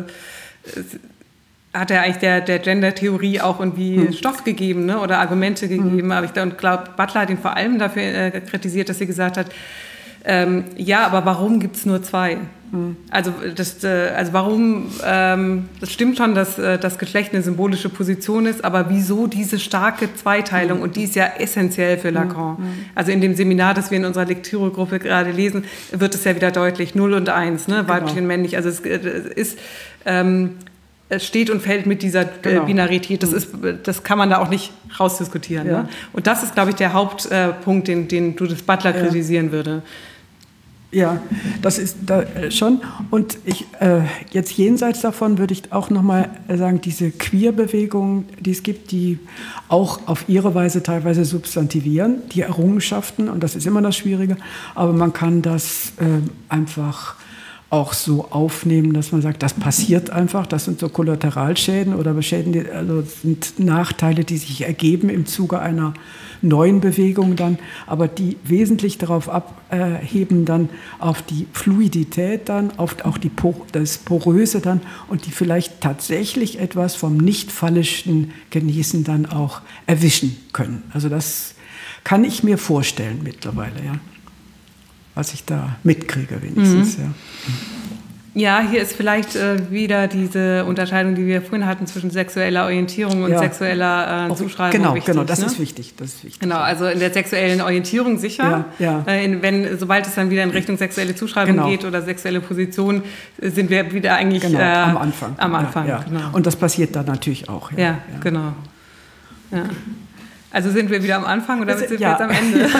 hat er eigentlich der, der Gender-Theorie auch irgendwie hm. Stoff gegeben, ne, oder Argumente gegeben. Hm. Aber ich glaube, Butler hat ihn vor allem dafür äh, kritisiert, dass sie gesagt hat, ähm, ja, aber warum gibt es nur zwei? Hm. Also, das, äh, also warum, ähm, das stimmt schon, dass äh, das Geschlecht eine symbolische Position ist, aber wieso diese starke Zweiteilung? Hm. Und die ist ja essentiell für Lacan. Hm. Also in dem Seminar, das wir in unserer Lektüregruppe gerade lesen, wird es ja wieder deutlich, null und eins, ne, weiblich genau. und männlich. Also es, es ist... Ähm, Es steht und fällt mit dieser genau. Binarität. Das, ist, das kann man da auch nicht rausdiskutieren. Ja. Ne? Und das ist, glaube ich, der Hauptpunkt, den, den Judith Butler ja. kritisieren würde. Ja, das ist da schon. Und ich, äh, jetzt jenseits davon würde ich auch nochmal sagen, diese Queer-Bewegung, die es gibt, die auch auf ihre Weise teilweise substantivieren, die Errungenschaften, und das ist immer das Schwierige, aber man kann das äh, einfach auch so aufnehmen, dass man sagt, das passiert einfach, das sind so Kollateralschäden oder Schäden, die, also sind Nachteile, die sich ergeben im Zuge einer neuen Bewegung dann, aber die wesentlich darauf abheben dann auf die Fluidität dann, auf auch die, das Poröse dann und die vielleicht tatsächlich etwas vom nicht-phallischen Genießen dann auch erwischen können. Also das kann ich mir vorstellen mittlerweile, ja. Was ich da mitkriege wenigstens. Mhm. Ja. ja, hier ist vielleicht äh, wieder diese Unterscheidung, die wir vorhin hatten zwischen sexueller Orientierung und ja. sexueller äh, Zuschreibung. Genau, wichtig, genau, das ne? ist wichtig. Das ist wichtig. Genau, also in der sexuellen Orientierung sicher. Ja, ja. Äh, in, wenn, sobald es dann wieder in Richtung sexuelle Zuschreibung genau. geht oder sexuelle Position, sind wir wieder eigentlich genau, äh, am Anfang. Am Anfang, ja, ja. Genau. Und das passiert dann natürlich auch. Ja, ja, ja. genau. Ja. Also sind wir wieder am Anfang oder sind wir ja. jetzt am Ende?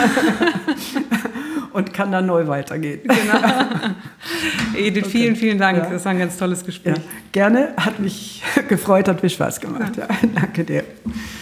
Und kann dann neu weitergehen. Genau. Edith, okay. vielen, vielen Dank. Ja. Das war ein ganz tolles Gespräch. Ja. Gerne, hat mich gefreut, hat mir Spaß gemacht. Ja. Ja. Danke dir.